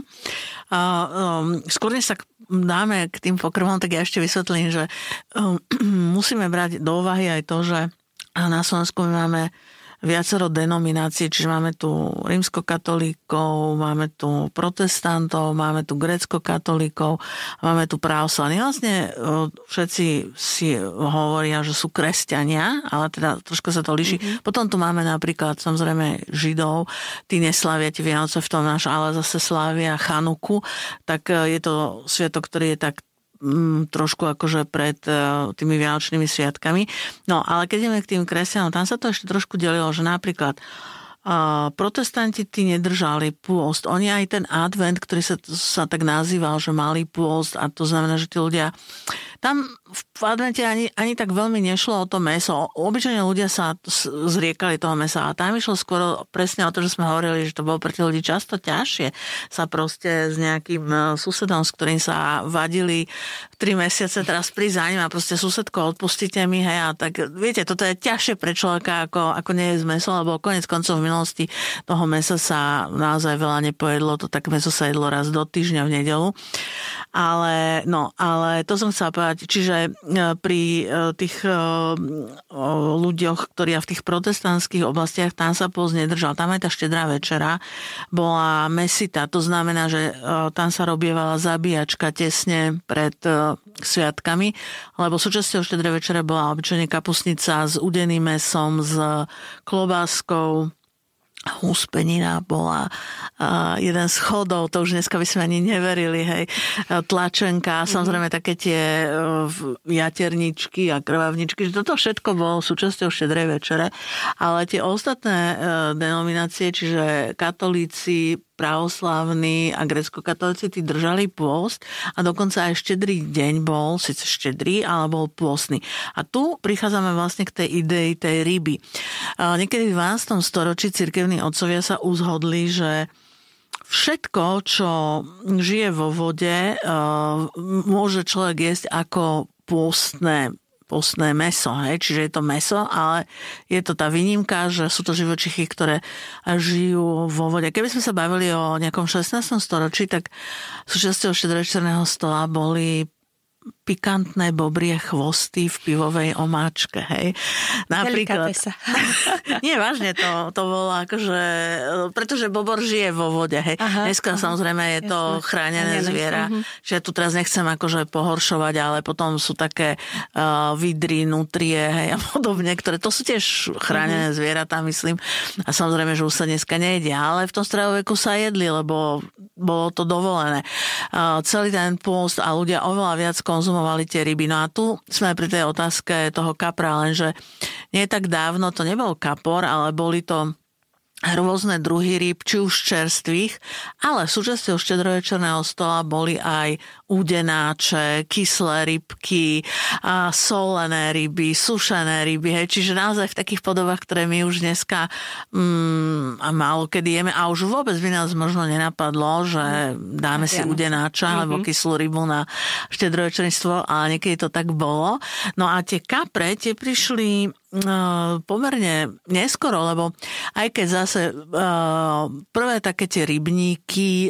Skôr než sa dáme k tým pokrmom, tak ja ešte vysvetlím, že musíme brať do úvahy aj to, že na Slovensku máme viacero denominácií, čiže máme tu rímskokatolíkov, máme tu protestantov, máme tu gréckokatolíkov, máme tu pravoslavných. Vlastne všetci si hovoria, že sú kresťania, ale teda trošku sa to líši. Potom tu máme napríklad samozrejme Židov, tí neslavia tie Vianoce v tom náš, ale zase slávia Chanuku, tak je to sviatok, ktorý je tak trošku akože pred tými vianočnými sviatkami. No, ale keď ideme k tým kresťanom, tam sa to ešte trošku delilo, že napríklad protestanti tí nedržali pôst. Oni aj ten advent, ktorý sa tak nazýval, že malý pôst, a to znamená, že tí ľudia tam v advente ani tak veľmi nešlo o to mäso. Obyčajne ľudia sa zriekali toho mäsa a tam išlo skôr presne o to, že sme hovorili, že to bolo pre tých ľudí často ťažšie sa proste s nejakým susedom, s ktorým sa vadili 3 mesiace, teraz prísť za ním a proste susedko, odpustite mi, hej, a tak viete, toto je ťažšie pre človeka, ako nie je z mäso, lebo konec koncov v minulosti toho mäsa sa naozaj veľa nepojedlo, to tak mäso sa jedlo raz do týždňa v nedeľu. Ale to som chcela povedať, pracovať, čiže pri tých ľuďoch, ktorí v tých protestantských oblastiach, tam sa pôst nedržal. Tam aj tá štedrá večera bola mesita. To znamená, že tam sa robievala zabíjačka tesne pred sviatkami, lebo súčasťou štedrej večere bola obyčajne kapustnica s udeným mesom, s klobáskou. Húspenina bola jeden z chodov, to už dneska by sme ani neverili, hej, tlačenka, samozrejme také tie jaterničky a krvavničky, že toto všetko bolo súčasťou štedrej večere, ale tie ostatné denominácie, čiže katolíci, pravoslávni a grécko-katolíci, tí držali pôst a dokonca aj štedrý deň bol, síce štedrý, ale bol pôstny. A tu prichádzame vlastne k tej idei tej ryby. Niekedy v 12. storočí cirkevní otcovia sa uzhodli, že všetko, čo žije vo vode, môže človek jesť ako pôstne mäso, hej? Čiže je to mäso, ale je to tá výnimka, že sú to živočichy, ktoré žijú vo vode. Keby sme sa bavili o nejakom 16. storočí, tak súčasťou štedrovečerného stola boli pikantné bobrie chvosty v pivovej omáčke, hej. Napríklad. Nie, vážne, to bolo akože, pretože bobor žije vo vode, hej. Aha, dneska samozrejme je to chránené zviera, že tu teraz nechcem akože pohoršovať, ale potom sú také vidry, nutrie, hej, a podobne, ktoré to sú tiež chránené zvieratá, myslím. A samozrejme, že už sa dneska nejedia, ale v tom stredoveku sa jedli, lebo bolo to dovolené. Celý ten pôst a ľudia oveľa viac konzumovali tie ryby. No a tu sme pri tej otázke toho kapra, lenže nie tak dávno to nebol kapor, ale boli to rôzne druhy rýb, či už čerstvých, ale súčasťou štedrovečerného stola boli aj údenáče, kyslé rybky, a solené ryby, sušené ryby. Hej. Čiže naozaj v takých podobách, ktoré my už dneska a málo kedy jeme, a už vôbec by nás možno nenapadlo, že dáme si údenáča alebo kyslú rybu na štedrovečerný stôl, ale niekedy to tak bolo. No a tie kapre, tie prišli pomerne neskoro, lebo aj keď zase prvé také tie rybníky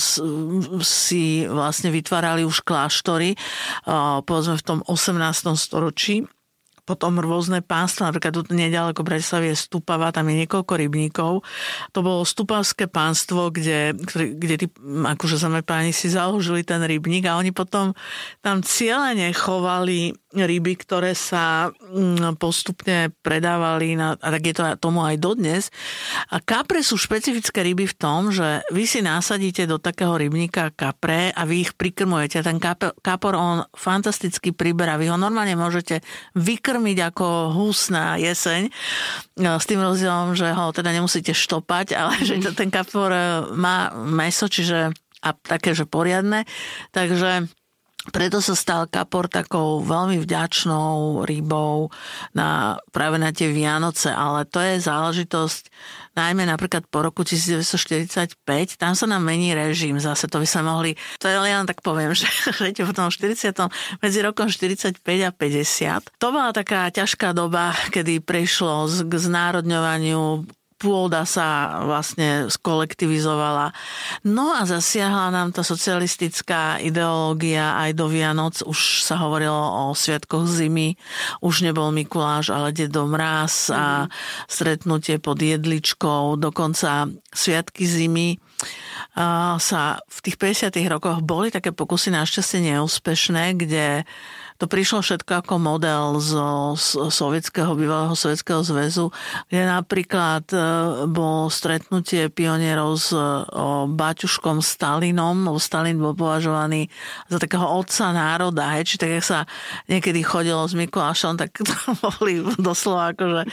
si vlastne vytvárali už kláštory, povedzme v tom 18. storočí, potom rôzne pánstva, napríklad tu nedaleko Bratislavy je Stupava, tam je niekoľko rybníkov. To bolo stupavské pánstvo, kde tí akože páni si založili ten rybník a oni potom tam cieľene chovali ryby, ktoré sa postupne predávali a tak je to tomu aj dodnes. A kapre sú špecifické ryby v tom, že vy si nasadíte do takého rybníka kapre a vy ich prikrmujete. Ten kapor, on fantasticky priberá. Vy ho normálne môžete vykrmiť ako hus na jeseň, s tým rozdielom, že ho teda nemusíte štopať, ale že ten kapor má mäso, čiže a také, že poriadne. Takže preto sa stal kapor takou veľmi vďačnou rybou práve na tie Vianoce, ale to je záležitosť najmä napríklad po roku 1945, tam sa nám mení režim, zase to by sa mohli, to je len tak poviem, že v tom 40. medzi rokom 45 a 50. To bola taká ťažká doba, kedy prešlo k znárodňovaniu, pôda sa vlastne skolektivizovala. No a zasiahla nám tá socialistická ideológia aj do Vianoc. Už sa hovorilo o sviatkoch zimy. Už nebol Mikuláš, ale Dedo Mráz a stretnutie pod jedličkou. Dokonca sviatky zimy sa v tých 50. rokoch boli také pokusy našťastie neúspešné, kde to prišlo všetko ako model zo bývalého Sovietskeho zväzu, kde napríklad bolo stretnutie pionierov s Baťuškom Stalinom, lebo Stalin bol považovaný za takého otca národa, hej, či tak, jak sa niekedy chodilo s Mikulášom, tak to boli doslova akože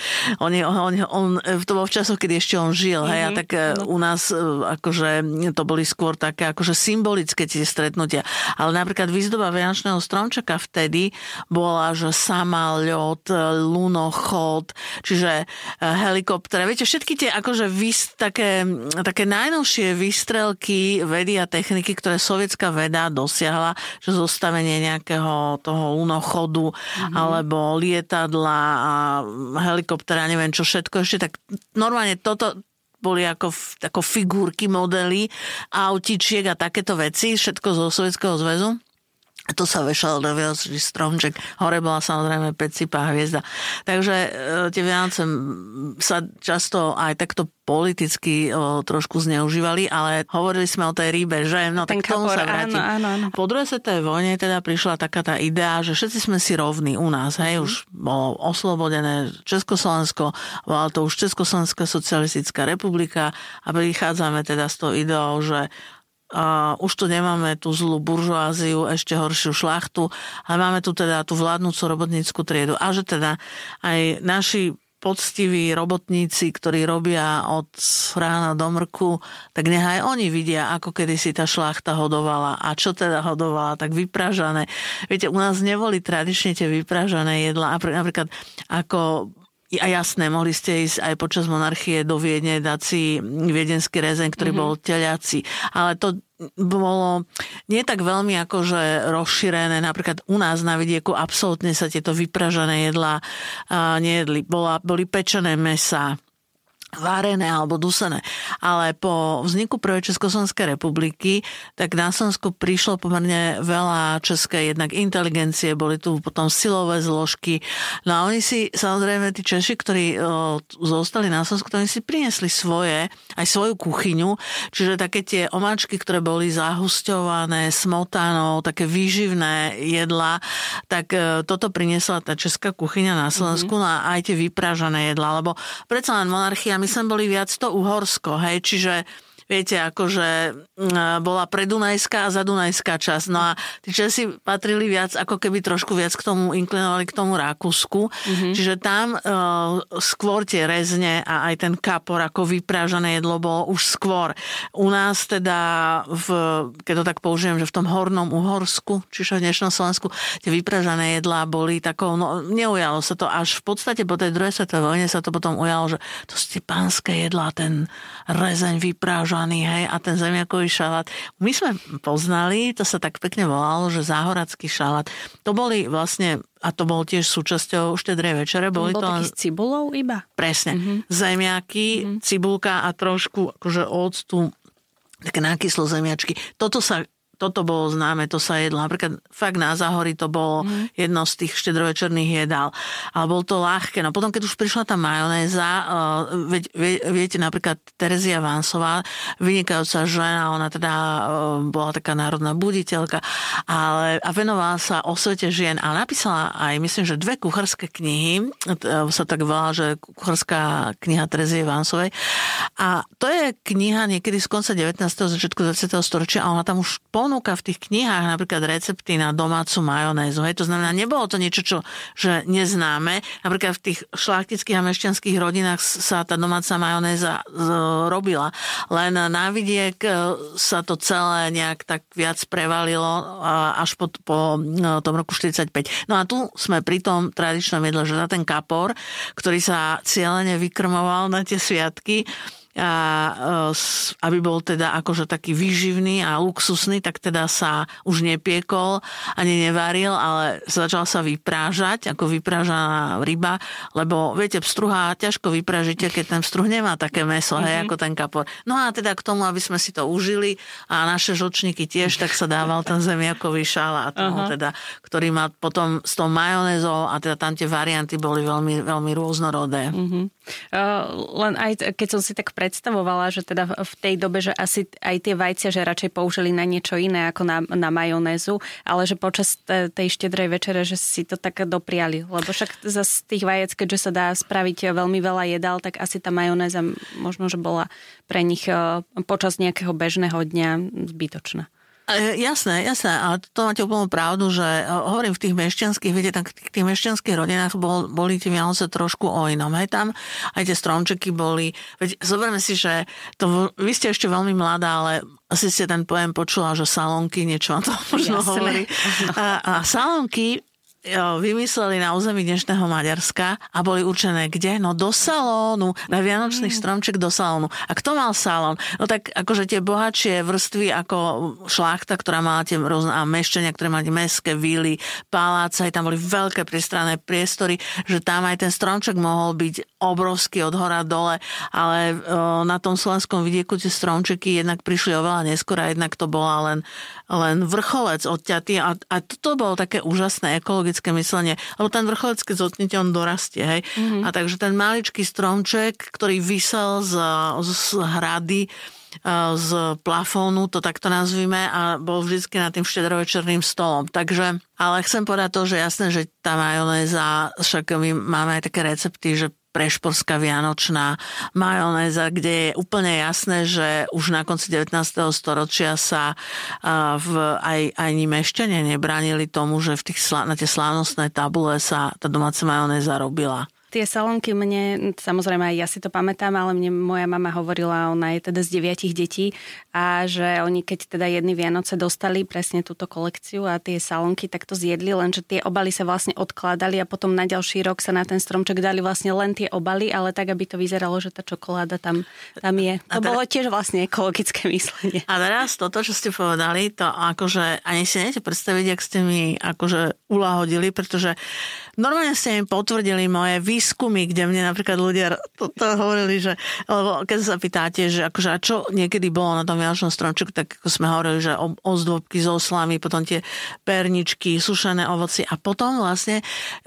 to bolo v časoch, kedy ešte on žil, hej, a tak u nás akože to boli skôr také akože symbolické tie stretnutia. Ale napríklad výzdoba vianočného stromčeka vtedy bola, že sama ľod, lunochod, čiže helikopter. Viete, všetky tie akože také najnovšie výstrelky vedy a techniky, ktoré sovietská veda dosiahla, že zostavenie nejakého toho lunochodu alebo lietadla a helikoptera, neviem čo všetko ešte, tak normálne toto boli ako figurky, modely, autičiek a takéto veci, všetko zo Sovietskeho zväzu. To sa vešalo do Vianočný stromček. Hore bola samozrejme pecipá hviezda. Takže tie Vianoce sa často aj takto politicky trošku zneužívali, ale hovorili sme o tej rybe, že? No tak k tomu sa vrátim. Áno. Po druhej svetovej vojne teda prišla taká tá idea, že všetci sme si rovní u nás. Hej? Už bolo oslobodené Československo, bola to už Československá socialistická republika a prichádzame teda s tou ideou, že už tu nemáme tú zlú buržoáziu, ešte horšiu šlachtu, ale máme tu teda tú vládnúcu robotnícku triedu. A že teda aj naši poctiví robotníci, ktorí robia od rána do mrku, tak nechaj oni vidia, ako kedysi tá šlachta hodovala. A čo teda hodovala, tak vypražané. Viete, u nás neboli tradične tie vypražané jedlá. Napríklad ako... A jasné, mohli ste ísť aj počas monarchie do Viedne, dať si viedenský rezeň, ktorý bol teliaci. Ale to bolo nie tak veľmi akože rozšírené. Napríklad u nás na vidieku absolútne sa tieto vypražané jedlá nejedli. Boli pečené mäsa, varené alebo dusené. Ale po vzniku prvej Československej republiky, tak na Slovensku prišlo pomerne veľa českej jednak inteligencie, boli tu potom silové zložky. No a oni si, samozrejme, tí Češi, ktorí zostali na Slovensku, oni si priniesli aj svoju kuchyňu, čiže také tie omáčky, ktoré boli zahusťované smotanou, také výživné jedlá, tak toto priniesla tá česká kuchyňa na Slovensku, no a aj tie vypražané jedlá, lebo predsa len monarchia, my sme boli viac to Uhorsko, hej, čiže viete, akože bola predunajská a zadunajská časť. No a tí Česi patrili viac, ako keby trošku viac k tomu inklinovali k tomu Rakúsku. Čiže tam skôr tie rezne a aj ten kapor ako vyprážané jedlo bolo už skôr. U nás teda, keď to tak použijem, že v tom hornom Uhorsku, čiže v dnešnom Slovensku, tie vyprážané jedlá boli takou, no neujalo sa to až v podstate po tej druhej svetovej vojne sa to potom ujalo, že to sú tie pánske jedlá, ten rezeň vyprážaný, hej, a ten zemiakový šalát. My sme poznali, to sa tak pekne volalo, že záhoracký šalát. To boli vlastne, a to bolo tiež súčasťou Štedrej večere. Bol taký s cibulou iba? Presne. Zemiaky, cibulka a trošku akože octu, také nakyslo zemiačky. Toto bolo známe, to sa jedlo. Napríklad fakt na Záhorí to bolo jedno z tých štedrovečerných jedál. Ale bolo to ľahké. No potom, keď už prišla tá majonéza, viete, napríklad Terezia Vánsová, vynikajúca žena, ona teda bola taká národná buditeľka, a venovala sa osvete žien a napísala aj, myslím, že 2 kuchárske knihy, sa tak volá, že kuchárská kniha Terezie Vánsovej. A to je kniha niekedy z konca 19. začiatku 20. storočia a ona tam už ponúka v tých knihách napríklad recepty na domácu majonézu. Hej, to znamená, nebolo to niečo, že neznáme. Napríklad v tých šlachtických a mešťanských rodinách sa tá domáca majonéza robila. Len na vidiek sa to celé nejak tak viac prevalilo až po tom roku 45. No a tu sme pri tom tradičnom jedle, že na ten kapor, ktorý sa cieľene vykrmoval na tie sviatky, a aby bol teda akože taký výživný a luxusný, tak teda sa už nepiekol ani nevaril, ale začal sa vyprážať, ako vyprážaná ryba, lebo viete, pstruha ťažko vyprážite, keď ten pstruh nemá také mäso, hej, ako ten kapor. No a teda k tomu, aby sme si to užili a naše žlčníky tiež, tak sa dával ten zemiakový šalát, no, teda, ktorý má potom s tou majonézou a teda tam tie varianty boli veľmi, veľmi rôznorodé. Len aj keď som si tak predstavovala, že teda v tej dobe, že asi aj tie vajcia, že radšej použili na niečo iné ako na majonézu, ale že počas tej štedrej večere, že si to tak dopriali. Lebo však z tých vajec, keďže sa dá spraviť veľmi veľa jedál, tak asi tá majonéza možno, že bola pre nich počas nejakého bežného dňa zbytočná. Jasné, ale to máte úplnú pravdu, že hovorím v tých mešťanských, viete, tak v tých mešťanských rodinách boli tie Vianoce trošku o inom. Hej, tam aj tie stromčeky boli, veď zoberme si, že vy ste ešte veľmi mladá, ale asi ste ten pojem počula, že salónky, niečo vám to možno hovorí. A salónky vymysleli na území dnešného Maďarska a boli určené kde? No do salónu, na vianočný stromček do salónu. A kto mal salón? No tak akože tie bohatšie vrstvy ako šlachta, ktorá mala tie rôzne mešťania, ktoré mali mestské vily, paláce, aj tam boli veľké priestranné priestory, že tam aj ten stromček mohol byť obrovský od hora dole, ale na tom slovenskom vidieku tie stromčeky jednak prišli oveľa neskôr a jednak to bola len vrcholec odťatý a toto bolo také úžasné ekologické myslenie, lebo ten vrcholec, keď zotnete, on dorastie, hej. Mm-hmm. A takže ten maličký stromček, ktorý visel z hrady, z plafónu, to takto nazvime, a bol vždycky nad tým štedrovečerným stolom. Takže, ale chcem povedať to, že jasné, že tá majonéza, však my máme aj také recepty, že prešporská vianočná majonéza, kde je úplne jasné, že už na konci 19. storočia sa aj mešťania nebránili tomu, že na tie slávnostné tabule sa tá domáca majonéza robila. Tie salónky mne, samozrejme aj ja si to pamätám, ale mne moja mama hovorila, ona je teda z 9 detí a že oni keď teda jedny Vianoce dostali presne túto kolekciu a tie salónky takto zjedli, lenže tie obaly sa vlastne odkladali a potom na ďalší rok sa na ten stromček dali vlastne len tie obaly, ale tak, aby to vyzeralo, že tá čokoláda tam je. To bolo tiež vlastne ekologické myslenie. A teraz toto, čo ste povedali, to akože ani si neviete predstaviť, jak ste mi akože uľahodili, pretože normálne ste mi potvrdili moje výskumy, kde mne napríklad ľudia to hovorili, že lebo keď sa pýtate, že akože a čo niekedy bolo na tom vianočnom stromčeku, tak ako sme hovorili, že ozdôbky z oslami, potom tie perničky, sušené ovoci a potom vlastne,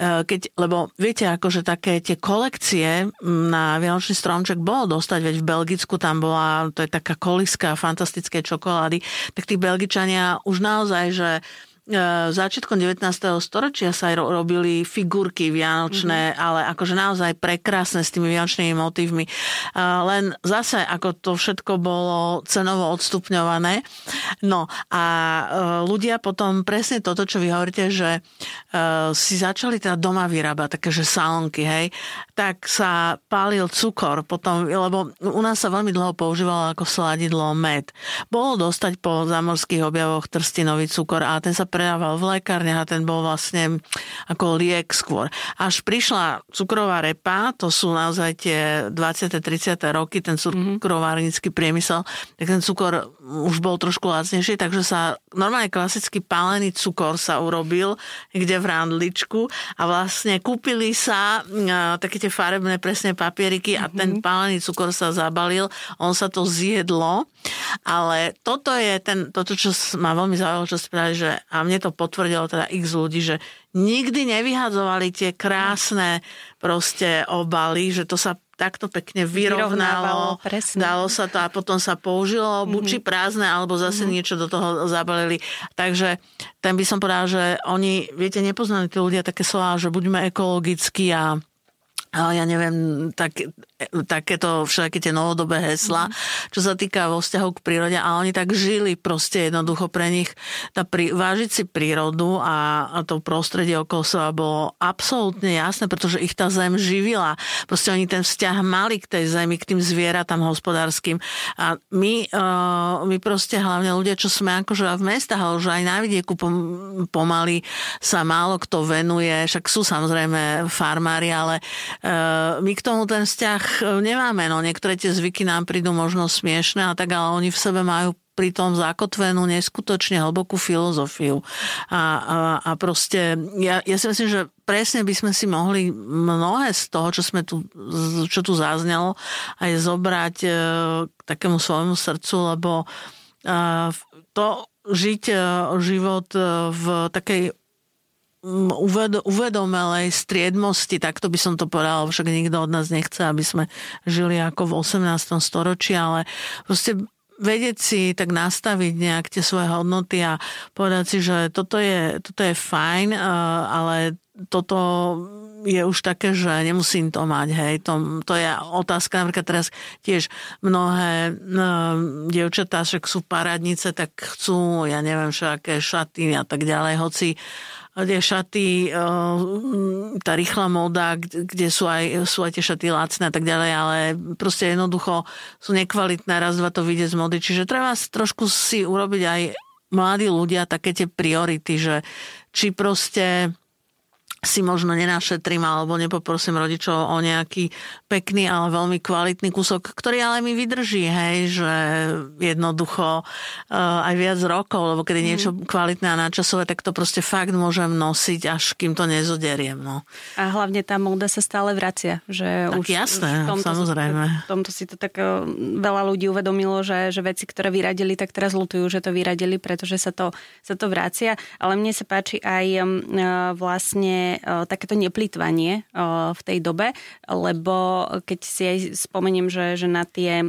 lebo viete, akože také tie kolekcie na vianočný stromček bolo dostať, veď v Belgicku tam bola, to je taká koliska fantastické čokolády, tak tí Belgičania už naozaj, že začiatkom 19. storočia sa aj robili figurky vianočné, ale akože naozaj prekrásne s tými vianočnými motívmi. Len zase, ako to všetko bolo cenovo odstupňované. No a ľudia potom presne toto, čo vy hovoríte, že si začali teda doma vyrábať také, že salónky, hej, tak sa pálil cukor potom, lebo u nás sa veľmi dlho používalo ako sladidlo med. Bolo dostať po zámorských objavoch trstinový cukor a ten sa predával v lekárniach a ten bol vlastne ako liek skôr. Až prišla cukrová repa, to sú naozaj tie 20. 30. roky, ten cukrovárnický priemysel, tak ten cukor už bol trošku lacnejší, takže sa normálne klasický pálený cukor sa urobil kde v randličku a vlastne kúpili sa také tie farebné presne papieriky a ten pálený cukor sa zabalil, on sa to zjedlo, ale toto je toto, čo ma veľmi zaujalo, čo spraviť, že a mne to potvrdilo teda x ľudí, že nikdy nevyhadzovali tie krásne proste obaly, že to sa takto pekne vyrovnalo, dalo sa to a potom sa použilo buď či prázdne, alebo zase niečo do toho zabalili. Takže ten by som povedal, že oni, viete, nepoznali tí ľudia také slová, že buďme ekologickí a ja neviem, takéto všetky tie novodobé heslá, čo sa týka vo vzťahu k prírode, a oni tak žili proste jednoducho pre nich vážiť si prírodu a to prostredie okolo seba bolo absolútne jasné, pretože ich tá zem živila. Proste oni ten vzťah mali k tej zemi, k tým zvieratám hospodárskym. A my proste hlavne ľudia, čo sme akože v mestách, ale už aj na vidieku pomaly sa málo kto venuje, však sú samozrejme farmári, ale my k tomu ten vzťah nemáme. No, niektoré tie zvyky nám prídu možno smiešne a tak, ale oni v sebe majú pritom zakotvenú neskutočne hlbokú filozofiu. A proste, ja si myslím, že presne by sme si mohli mnohé z toho, čo tu zaznelo, aj zobrať k takému svojmu srdcu, lebo to žiť život v takej uvedomelej striedmosti, takto by som to povedala, však nikto od nás nechce, aby sme žili ako v 18. storočí, ale proste vedieť si tak nastaviť nejak tie svoje hodnoty a povedať si, že toto je fajn, ale toto je už také, že nemusím to mať, hej. To je otázka, napríklad teraz tiež mnohé dievčatá, však sú parádnice, tak chcú, ja neviem, všaké šaty a tak ďalej, hoci tie šaty, tá rýchla móda, kde sú aj tie šaty lacné a tak ďalej, ale proste jednoducho sú nekvalitné, raz, dva to vyjde z mody. Čiže treba trošku si urobiť aj mladí ľudia také tie priority, že či proste si možno nenašetrím alebo nepoprosím rodičov o nejaký pekný, ale veľmi kvalitný kúsok, ktorý ale mi vydrží, hej, že jednoducho aj viac rokov, lebo keď je niečo kvalitné a načasové, tak to proste fakt môžem nosiť, až kým to nezoderiem. No. A hlavne tá móda sa stále vracia. Že tak už, jasné, už samozrejme. V tomto si to tak veľa ľudí uvedomilo, že veci, ktoré vyradili, tak teraz ľutujú, že to vyradili, pretože sa to vracia. Ale mne sa páči aj vlastne takéto neplýtvanie v tej dobe, lebo keď si aj spomeniem, že na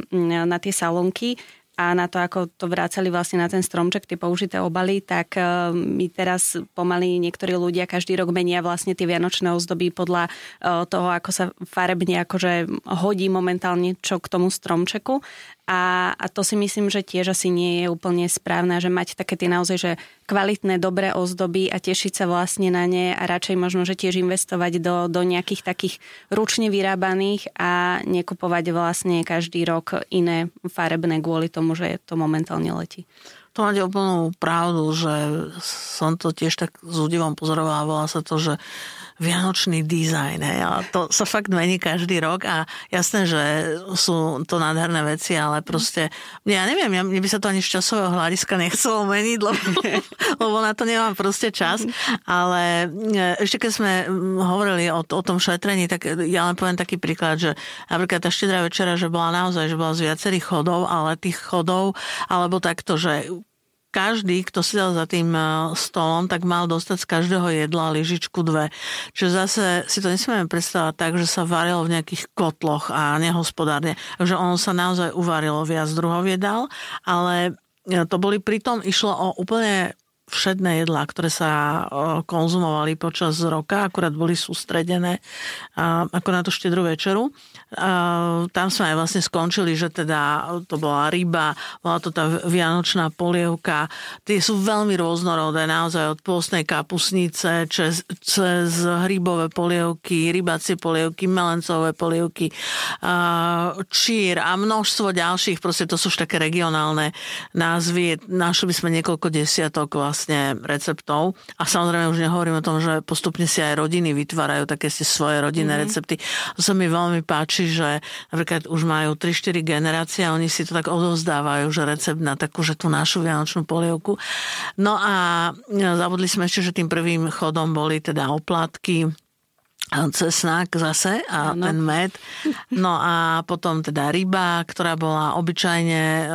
tie salónky a na to, ako to vrácali vlastne na ten stromček, tie použité obaly, tak my teraz pomaly niektorí ľudia každý rok menia vlastne tie vianočné ozdoby podľa toho, ako sa farebne akože hodí momentálne čo k tomu stromčeku. A to si myslím, že tiež asi nie je úplne správne, že mať také tie naozaj, že kvalitné, dobré ozdoby a tešiť sa vlastne na ne a radšej možno, že tiež investovať do nejakých takých ručne vyrábaných a nekupovať vlastne každý rok iné farebné kvôli tomu, že to momentálne letí. To máte úplnú pravdu, že som to tiež tak s údivom pozorovala, volá sa to, že vianočný dizajn, a to sa fakt mení každý rok a jasné, že sú to nádherné veci, ale proste, ja neviem, mne by sa to ani z časového hľadiska nechcelo meniť, lebo na to nemám proste čas, ale ešte keď sme hovorili o tom šetrení, tak ja len poviem taký príklad, že napríklad tá štedrá večera, že bola naozaj, že bola z viacerých chodov, ale tých chodov, alebo takto, že každý, kto sedel za tým stolom, tak mal dostať z každého jedla lyžičku 2. Čiže zase si to nesmieme predstavať tak, že sa varilo v nejakých kotloch a nehospodárne. Takže ono sa naozaj uvarilo viac druhov jedál, ale to boli pritom, išlo o úplne všedné jedlá, ktoré sa konzumovali počas roka, akurát boli sústredené ako na tú štedrú večeru. Tam sme aj vlastne skončili, že teda to bola ryba, bola to tá vianočná polievka. Tie sú veľmi rôznorodé, naozaj od pôstnej kapusnice, cez hrybové polievky, rybacie polievky, melencové polievky, čír a množstvo ďalších, proste to sú už také regionálne názvy. Našli by sme niekoľko desiatok vlastne receptov a samozrejme už nehovorím o tom, že postupne si aj rodiny vytvárajú také si svoje rodinné recepty. To sa mi veľmi páči, že napríklad už majú 3-4 generácie a oni si to tak odovzdávajú, že recept na takú, že tú našu vianočnú polievku. No a zabudli sme ešte, že tým prvým chodom boli teda oplatky, cesnak zase a ten med. No a potom teda ryba, ktorá bola obyčajne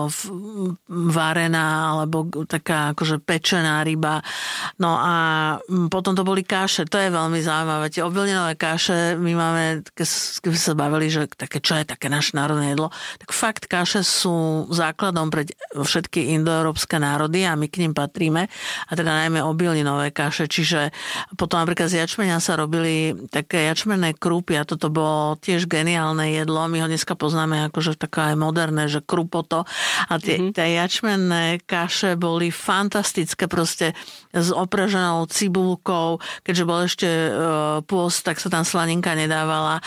varená alebo taká akože pečená ryba. No a potom to boli káše. To je veľmi zaujímavé. Tie obilninové káše my máme, keď sa bavili, že také, čo je také naše národné jedlo, tak fakt káše sú základom pre všetky indoeurópske národy a my k nim patríme. A teda najmä obilninové káše. Čiže potom napríklad z jačmeňa sa robili také jačmenné krúpy a toto bolo tiež geniálne jedlo. My ho dneska poznáme ako, že také aj moderné, že krupoto. A tie jačmenné kaše boli fantastické proste s opraženou cibulkou. Keďže bol ešte pôst, tak sa tam slaninka nedávala,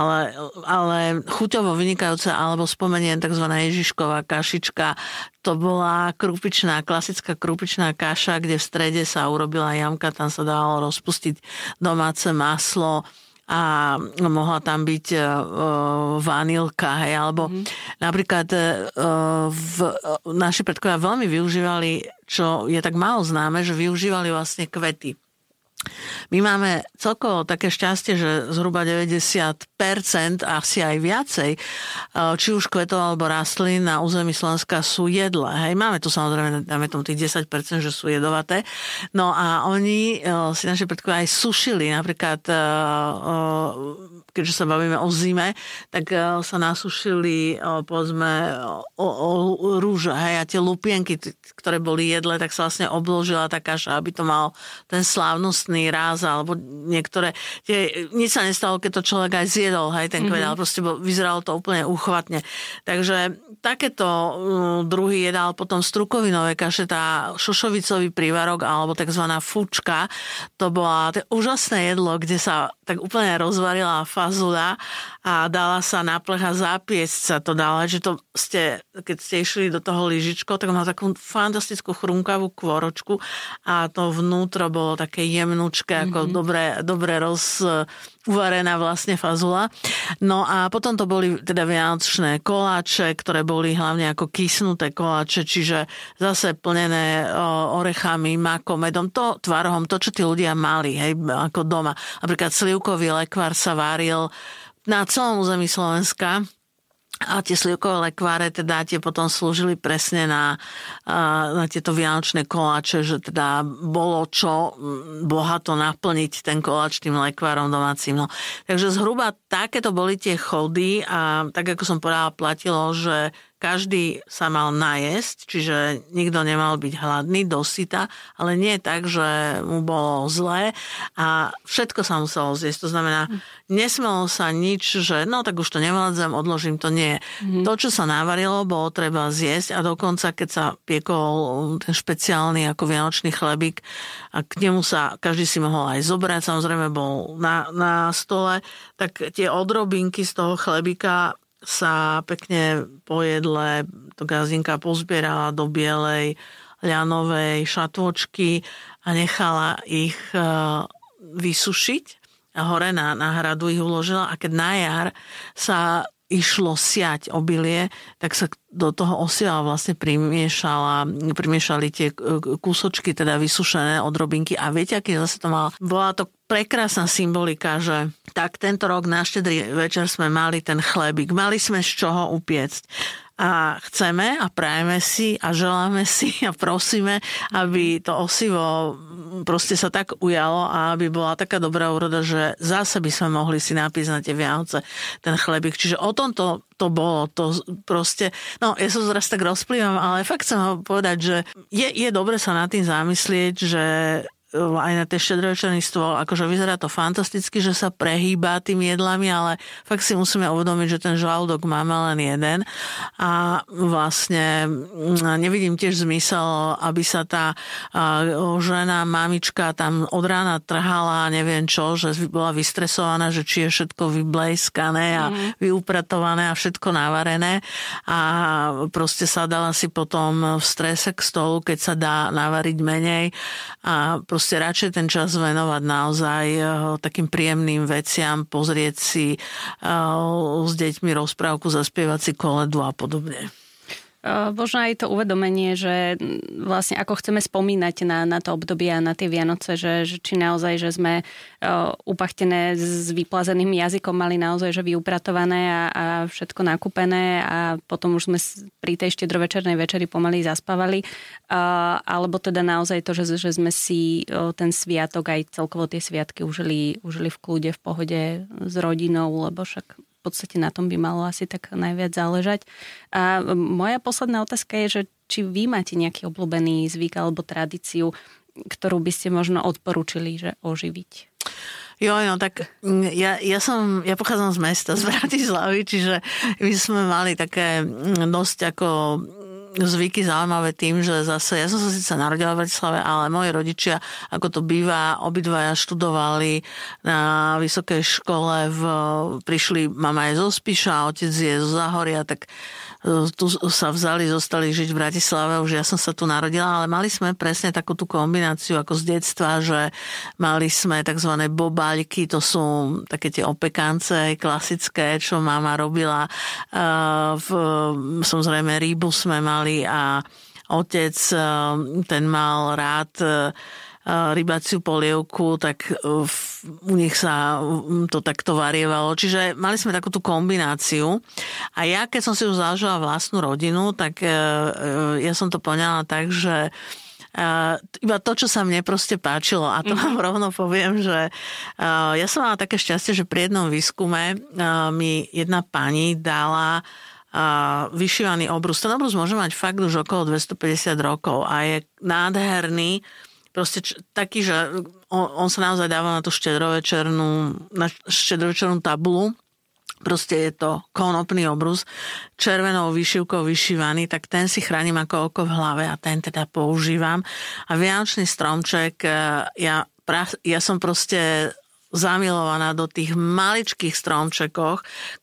ale chuťovo vynikajúca, alebo spomeniem tzv. Ježišková kašička. To bola klasická krupičná kaša, kde v strede sa urobila jamka, tam sa dalo rozpustiť domáce maslo a mohla tam byť vanilka, hej, alebo napríklad naši predkovia veľmi využívali, čo je tak málo známe, že využívali vlastne kvety. My máme celkovo také šťastie, že zhruba 90%, asi aj viacej, či už kvetov alebo rastlín na území Slovenska sú jedlé. Hej, máme tu samozrejme, dáme tomu tých 10%, že sú jedovaté. No a oni si naši predkovia aj sušili, napríklad keďže sa bavíme o zime, tak sa nasušili povedzme o rúže, hej, a tie lupienky, ktoré boli jedlé, tak sa vlastne obložila tá kaša, aby to mal ten slávnostný ráz, alebo niektoré, nič sa nestalo, keď to človek aj zjedol, hej, ten kvet, ale proste vyzeralo to úplne úchvatne. Takže takéto druhý jedál, potom strukovinové kaše, tá šošovicový prívarok, alebo takzvaná fučka, to bola úžasné jedlo, kde sa tak úplne rozvarila fazula a dala sa na plech a zapiesť sa to dala, že to keď ste išli do toho lyžičko, tak má takú fantastickú chrumkavú kvoročku a to vnútro bolo také jemnúčke, ako dobre uvarená vlastne fazula. No a potom to boli teda vianočné koláče, ktoré boli hlavne ako kysnuté koláče, čiže zase plnené orechami, makom, medom, tvarohom, to, čo tí ľudia mali, hej, ako doma. Napríklad slivkový lekvár sa varil na celom území Slovenska a tie slivkové lekváre teda tie potom slúžili presne na tieto vianočné koláče, že teda bolo čo bohato naplniť ten koláč tým lekvárom domácim. No. Takže zhruba takéto boli tie chody a tak, ako som povedala, platilo, že každý sa mal najesť, čiže nikto nemal byť hladný, dosyta, ale nie tak, že mu bolo zlé a všetko sa muselo zjesť. To znamená, nesmelo sa nič, že no tak už to nevládzem, odložím to, nie. To, čo sa navarilo, bolo treba zjesť a dokonca, keď sa piekol ten špeciálny ako vianočný chlebík a k nemu sa každý si mohol aj zobrať, samozrejme bol na stole, tak tie odrobinky z toho chlebíka sa pekne po jedle to gazdinka pozbierala do bielej ľanovej šatôčky a nechala ich vysušiť a hore na hradu ich uložila a keď na jar sa išlo siať obilie, tak sa do toho osiva vlastne primiešali tie kúsočky, teda vysušené odrobinky a viete, aký zase to mal? Bola to prekrásna symbolika, že tak tento rok na štedrý večer sme mali ten chlebík, mali sme z čoho upiecť. A chceme a prajeme si a želáme si a prosíme, aby to osivo proste sa tak ujalo a aby bola taká dobrá úroda, že zase by sme mohli si napísať na tie Vianoce ten chlebík. Čiže o tom to bolo. To proste, no ja sa teraz tak rozplývam, ale fakt chcem povedať, že je dobre sa nad tým zamyslieť, že aj na tie štedrovečerný stôl, akože vyzerá to fantasticky, že sa prehýba tými jedlami, ale fakt si musíme uvedomiť, že ten žalúdok máme len jeden a vlastne nevidím tiež zmysel, aby sa tá žena, mamička tam od rána trhala, neviem čo, že bola vystresovaná, že či je všetko vyblejskané a vyupratované a všetko navarené a proste sadala si potom v strese k stolu, keď sa dá navariť menej a proste radšej ten čas venovať naozaj takým príjemným veciam, pozrieť si s deťmi rozprávku, zaspievať si koledu a podobne. Možno aj to uvedomenie, že vlastne ako chceme spomínať na to obdobie a na tie Vianoce, že či naozaj, že sme upachtené s vyplazeným jazykom mali naozaj, že vyupratované a všetko nakúpené a potom už sme pri tej štedrovečernej večeri pomaly zaspávali. Alebo teda naozaj to, že sme si ten sviatok aj celkovo tie sviatky užili v kľude, v pohode s rodinou, lebo však v podstate na tom by malo asi tak najviac záležať. A moja posledná otázka je, že či vy máte nejaký obľúbený zvyk alebo tradíciu, ktorú by ste možno odporúčili, že oživiť? Jo, tak ja pochádzam z mesta, z Bratislavy, čiže my sme mali také dosť ako zvyky zaujímavé tým, že zase, ja som sa síce narodila v Bratislave, ale moji rodičia, ako to býva, obidvaja študovali na vysokej škole, prišli, mama je zo Spiša, otec je zo Záhoria, tak tu sa zostali žiť v Bratislave, už ja som sa tu narodila, ale mali sme presne takú tú kombináciu ako z detstva, že mali sme takzvané bobáľky, to sú také tie opekance klasické, čo mama robila. Samozrejme rýbu sme mali a otec, ten mal rád rybaciu polievku, tak u nich sa to takto varievalo. Čiže mali sme takú tú kombináciu. A ja, keď som si už zažila vlastnú rodinu, tak ja som to poňala tak, že iba to, čo sa mne proste páčilo. A to vám rovno poviem, že ja som mala také šťastie, že pri jednom výskume mi jedna pani dala vyšívaný obrus. Ten obrus môže mať fakt už okolo 250 rokov a je nádherný. Proste taký, že on sa naozaj dáva na tú štedrovečernú tabulu. Proste je to konopný obrus, červenou výšivkou vyšívaný, tak ten si chránim ako oko v hlave a ten teda používam. A vianočný stromček, ja som proste zamilovaná do tých maličkých stromčekoch,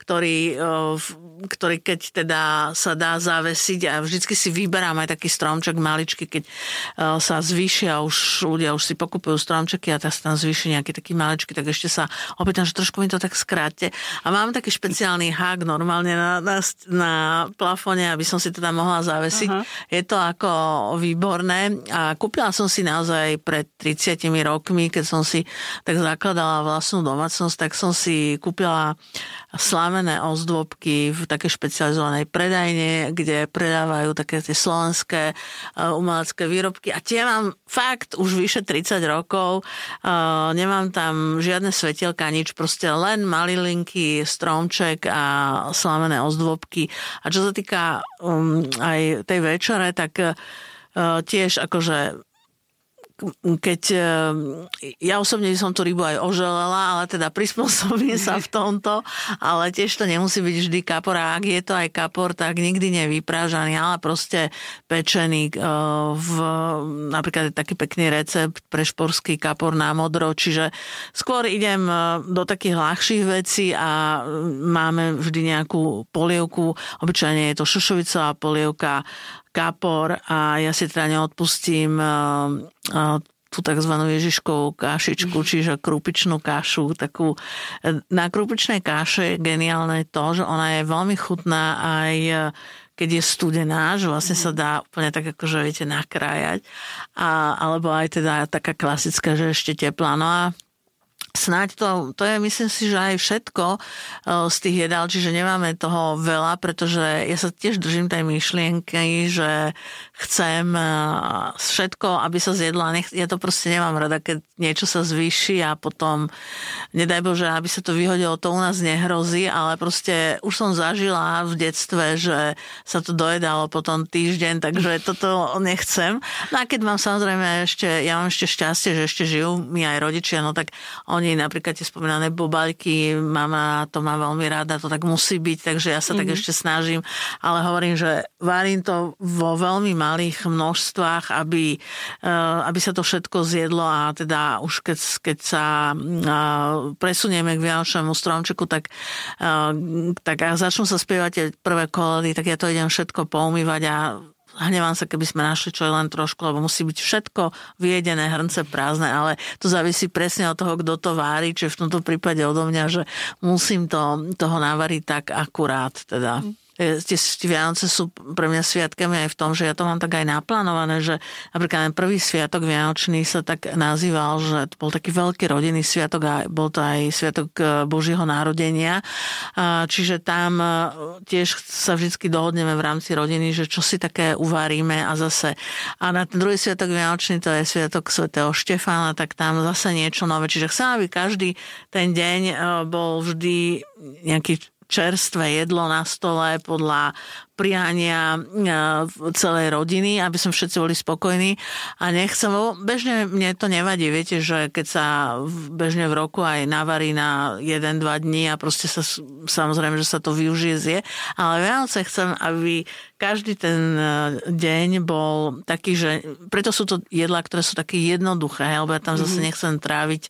ktorý keď teda sa dá zavesiť a vždycky si vyberám aj taký stromček maličký, keď sa zvýšia ľudia už si pokupujú stromčeky a sa tam zvýši nejaký taký maličký, tak ešte sa opýtam, že trošku mi to tak skráte. A mám taký špeciálny hák normálne na plafóne, aby som si teda mohla zavesiť. Je to ako výborné a kúpila som si naozaj pred 30 rokmi, keď som si tak zakladala vlastnú domácnosť, tak som si kúpila slamené ozdôbky v takej špecializovanej predajne, kde predávajú také tie slovenské umelecké výrobky a tie mám fakt už vyše 30 rokov. Nemám tam žiadne svetielka, nič, proste len malilinký stromček a slamené ozdôbky. A čo sa týka aj tej večere, tak tiež akože keď ja osobne som tú rybu aj oželela, ale teda prispôsobím sa v tomto, ale tiež to nemusí byť vždy kapor a ak je to aj kapor, tak nikdy nevyprážaný, ale proste pečený napríklad je taký pekný recept pre šporský kapor na modro, čiže skôr idem do takých ľahších vecí a máme vždy nejakú polievku, obyčajne je to šošovicová polievka, kapor a ja si teda neodpustím tú takzvanú Ježiškovú kašičku, čiže krupičnú kašu. Takú. Na krupičnej kaše je geniálne to, že ona je veľmi chutná aj keď je studená, že vlastne sa dá úplne tak akože viete nakrájať. Alebo aj teda taká klasická, že ešte teplá. No a snáď to je, myslím si, že aj všetko z tých jedál, čiže nemáme toho veľa, pretože ja sa tiež držím tej myšlienky, že chcem všetko, aby sa zjedlo. Ja to proste nemám rada, keď niečo sa zvýši a potom, nedaj Bože, aby sa to vyhodilo, to u nás nehrozí, ale proste už som zažila v detstve, že sa to dojedalo potom týždeň, takže toto nechcem. No a keď mám samozrejme ja mám ešte šťastie, že ešte žijú mi aj rodičia, no tak oni napríklad tie spomínané bobaľky, mama to má veľmi rada, to tak musí byť, takže ja sa tak ešte snažím, ale hovorím, že varím to vo veľmi malých množstvách, aby sa to všetko zjedlo a teda už keď sa presunieme k vianočnému stromčeku, tak začnú sa spievať tie prvé koledy, tak ja to idem všetko poumývať a hnevám sa, keby sme našli čo je len trošku, lebo musí byť všetko vyjedené, hrnce prázdne, ale to závisí presne od toho, kto to vári, čiže v tomto prípade odo mňa, že musím toho navariť tak akurát teda. Tie Vianoce sú pre mňa sviatkami aj v tom, že ja to mám tak aj naplánované, že napríklad ten prvý sviatok vianočný sa tak nazýval, že to bol taký veľký rodinný sviatok a bol to aj sviatok Božieho narodenia. Čiže tam tiež sa vždy dohodneme v rámci rodiny, že čo si také uvaríme a zase. A na ten druhý sviatok vianočný, to je sviatok svätého Štefána, tak tam zase niečo nové. Čiže chcem, aby každý ten deň bol vždy nejaký čerstvé jedlo na stole podľa priania celej rodiny, aby sme všetci boli spokojní a nechcem, bežne mne to nevadí, viete, že keď sa bežne v roku aj navarí na 1-2 dní a proste sa samozrejme, že sa to využije, zje, ale Vianoce chcem, aby každý ten deň bol taký, že preto sú to jedlá, ktoré sú také jednoduché, lebo ja tam zase nechcem tráviť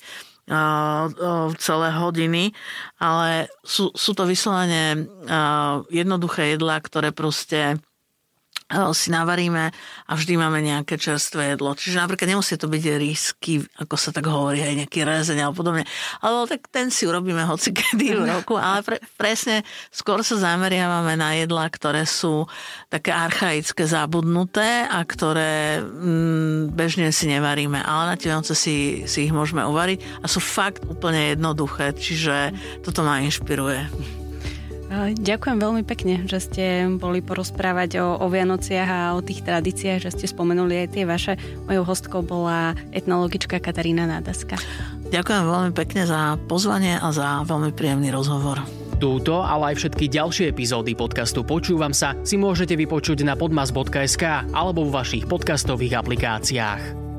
celé hodiny, ale sú to vyslovene jednoduché jedlá, ktoré proste si navaríme a vždy máme nejaké čerstvé jedlo. Čiže napríklad nemusí to byť rýsky, ako sa tak hovorí, aj nejaký rezeň alebo podobne. Ale tak ten si urobíme hocikedy v roku, ale presne skôr sa zameriavame na jedlá, ktoré sú také archaické, zabudnuté a ktoré bežne si nevaríme. Ale na tie Vianoce si ich môžeme uvariť a sú fakt úplne jednoduché. Čiže toto ma inšpiruje. Ďakujem veľmi pekne, že ste boli porozprávať o Vianociach a o tých tradíciách, že ste spomenuli aj tie vaše. Mojou hostkou bola etnologička Katarína Nádaska. Ďakujem veľmi pekne za pozvanie a za veľmi príjemný rozhovor. Túto, ale aj všetky ďalšie epizódy podcastu Počúvam sa si môžete vypočuť na podmas.sk alebo vo vašich podcastových aplikáciách.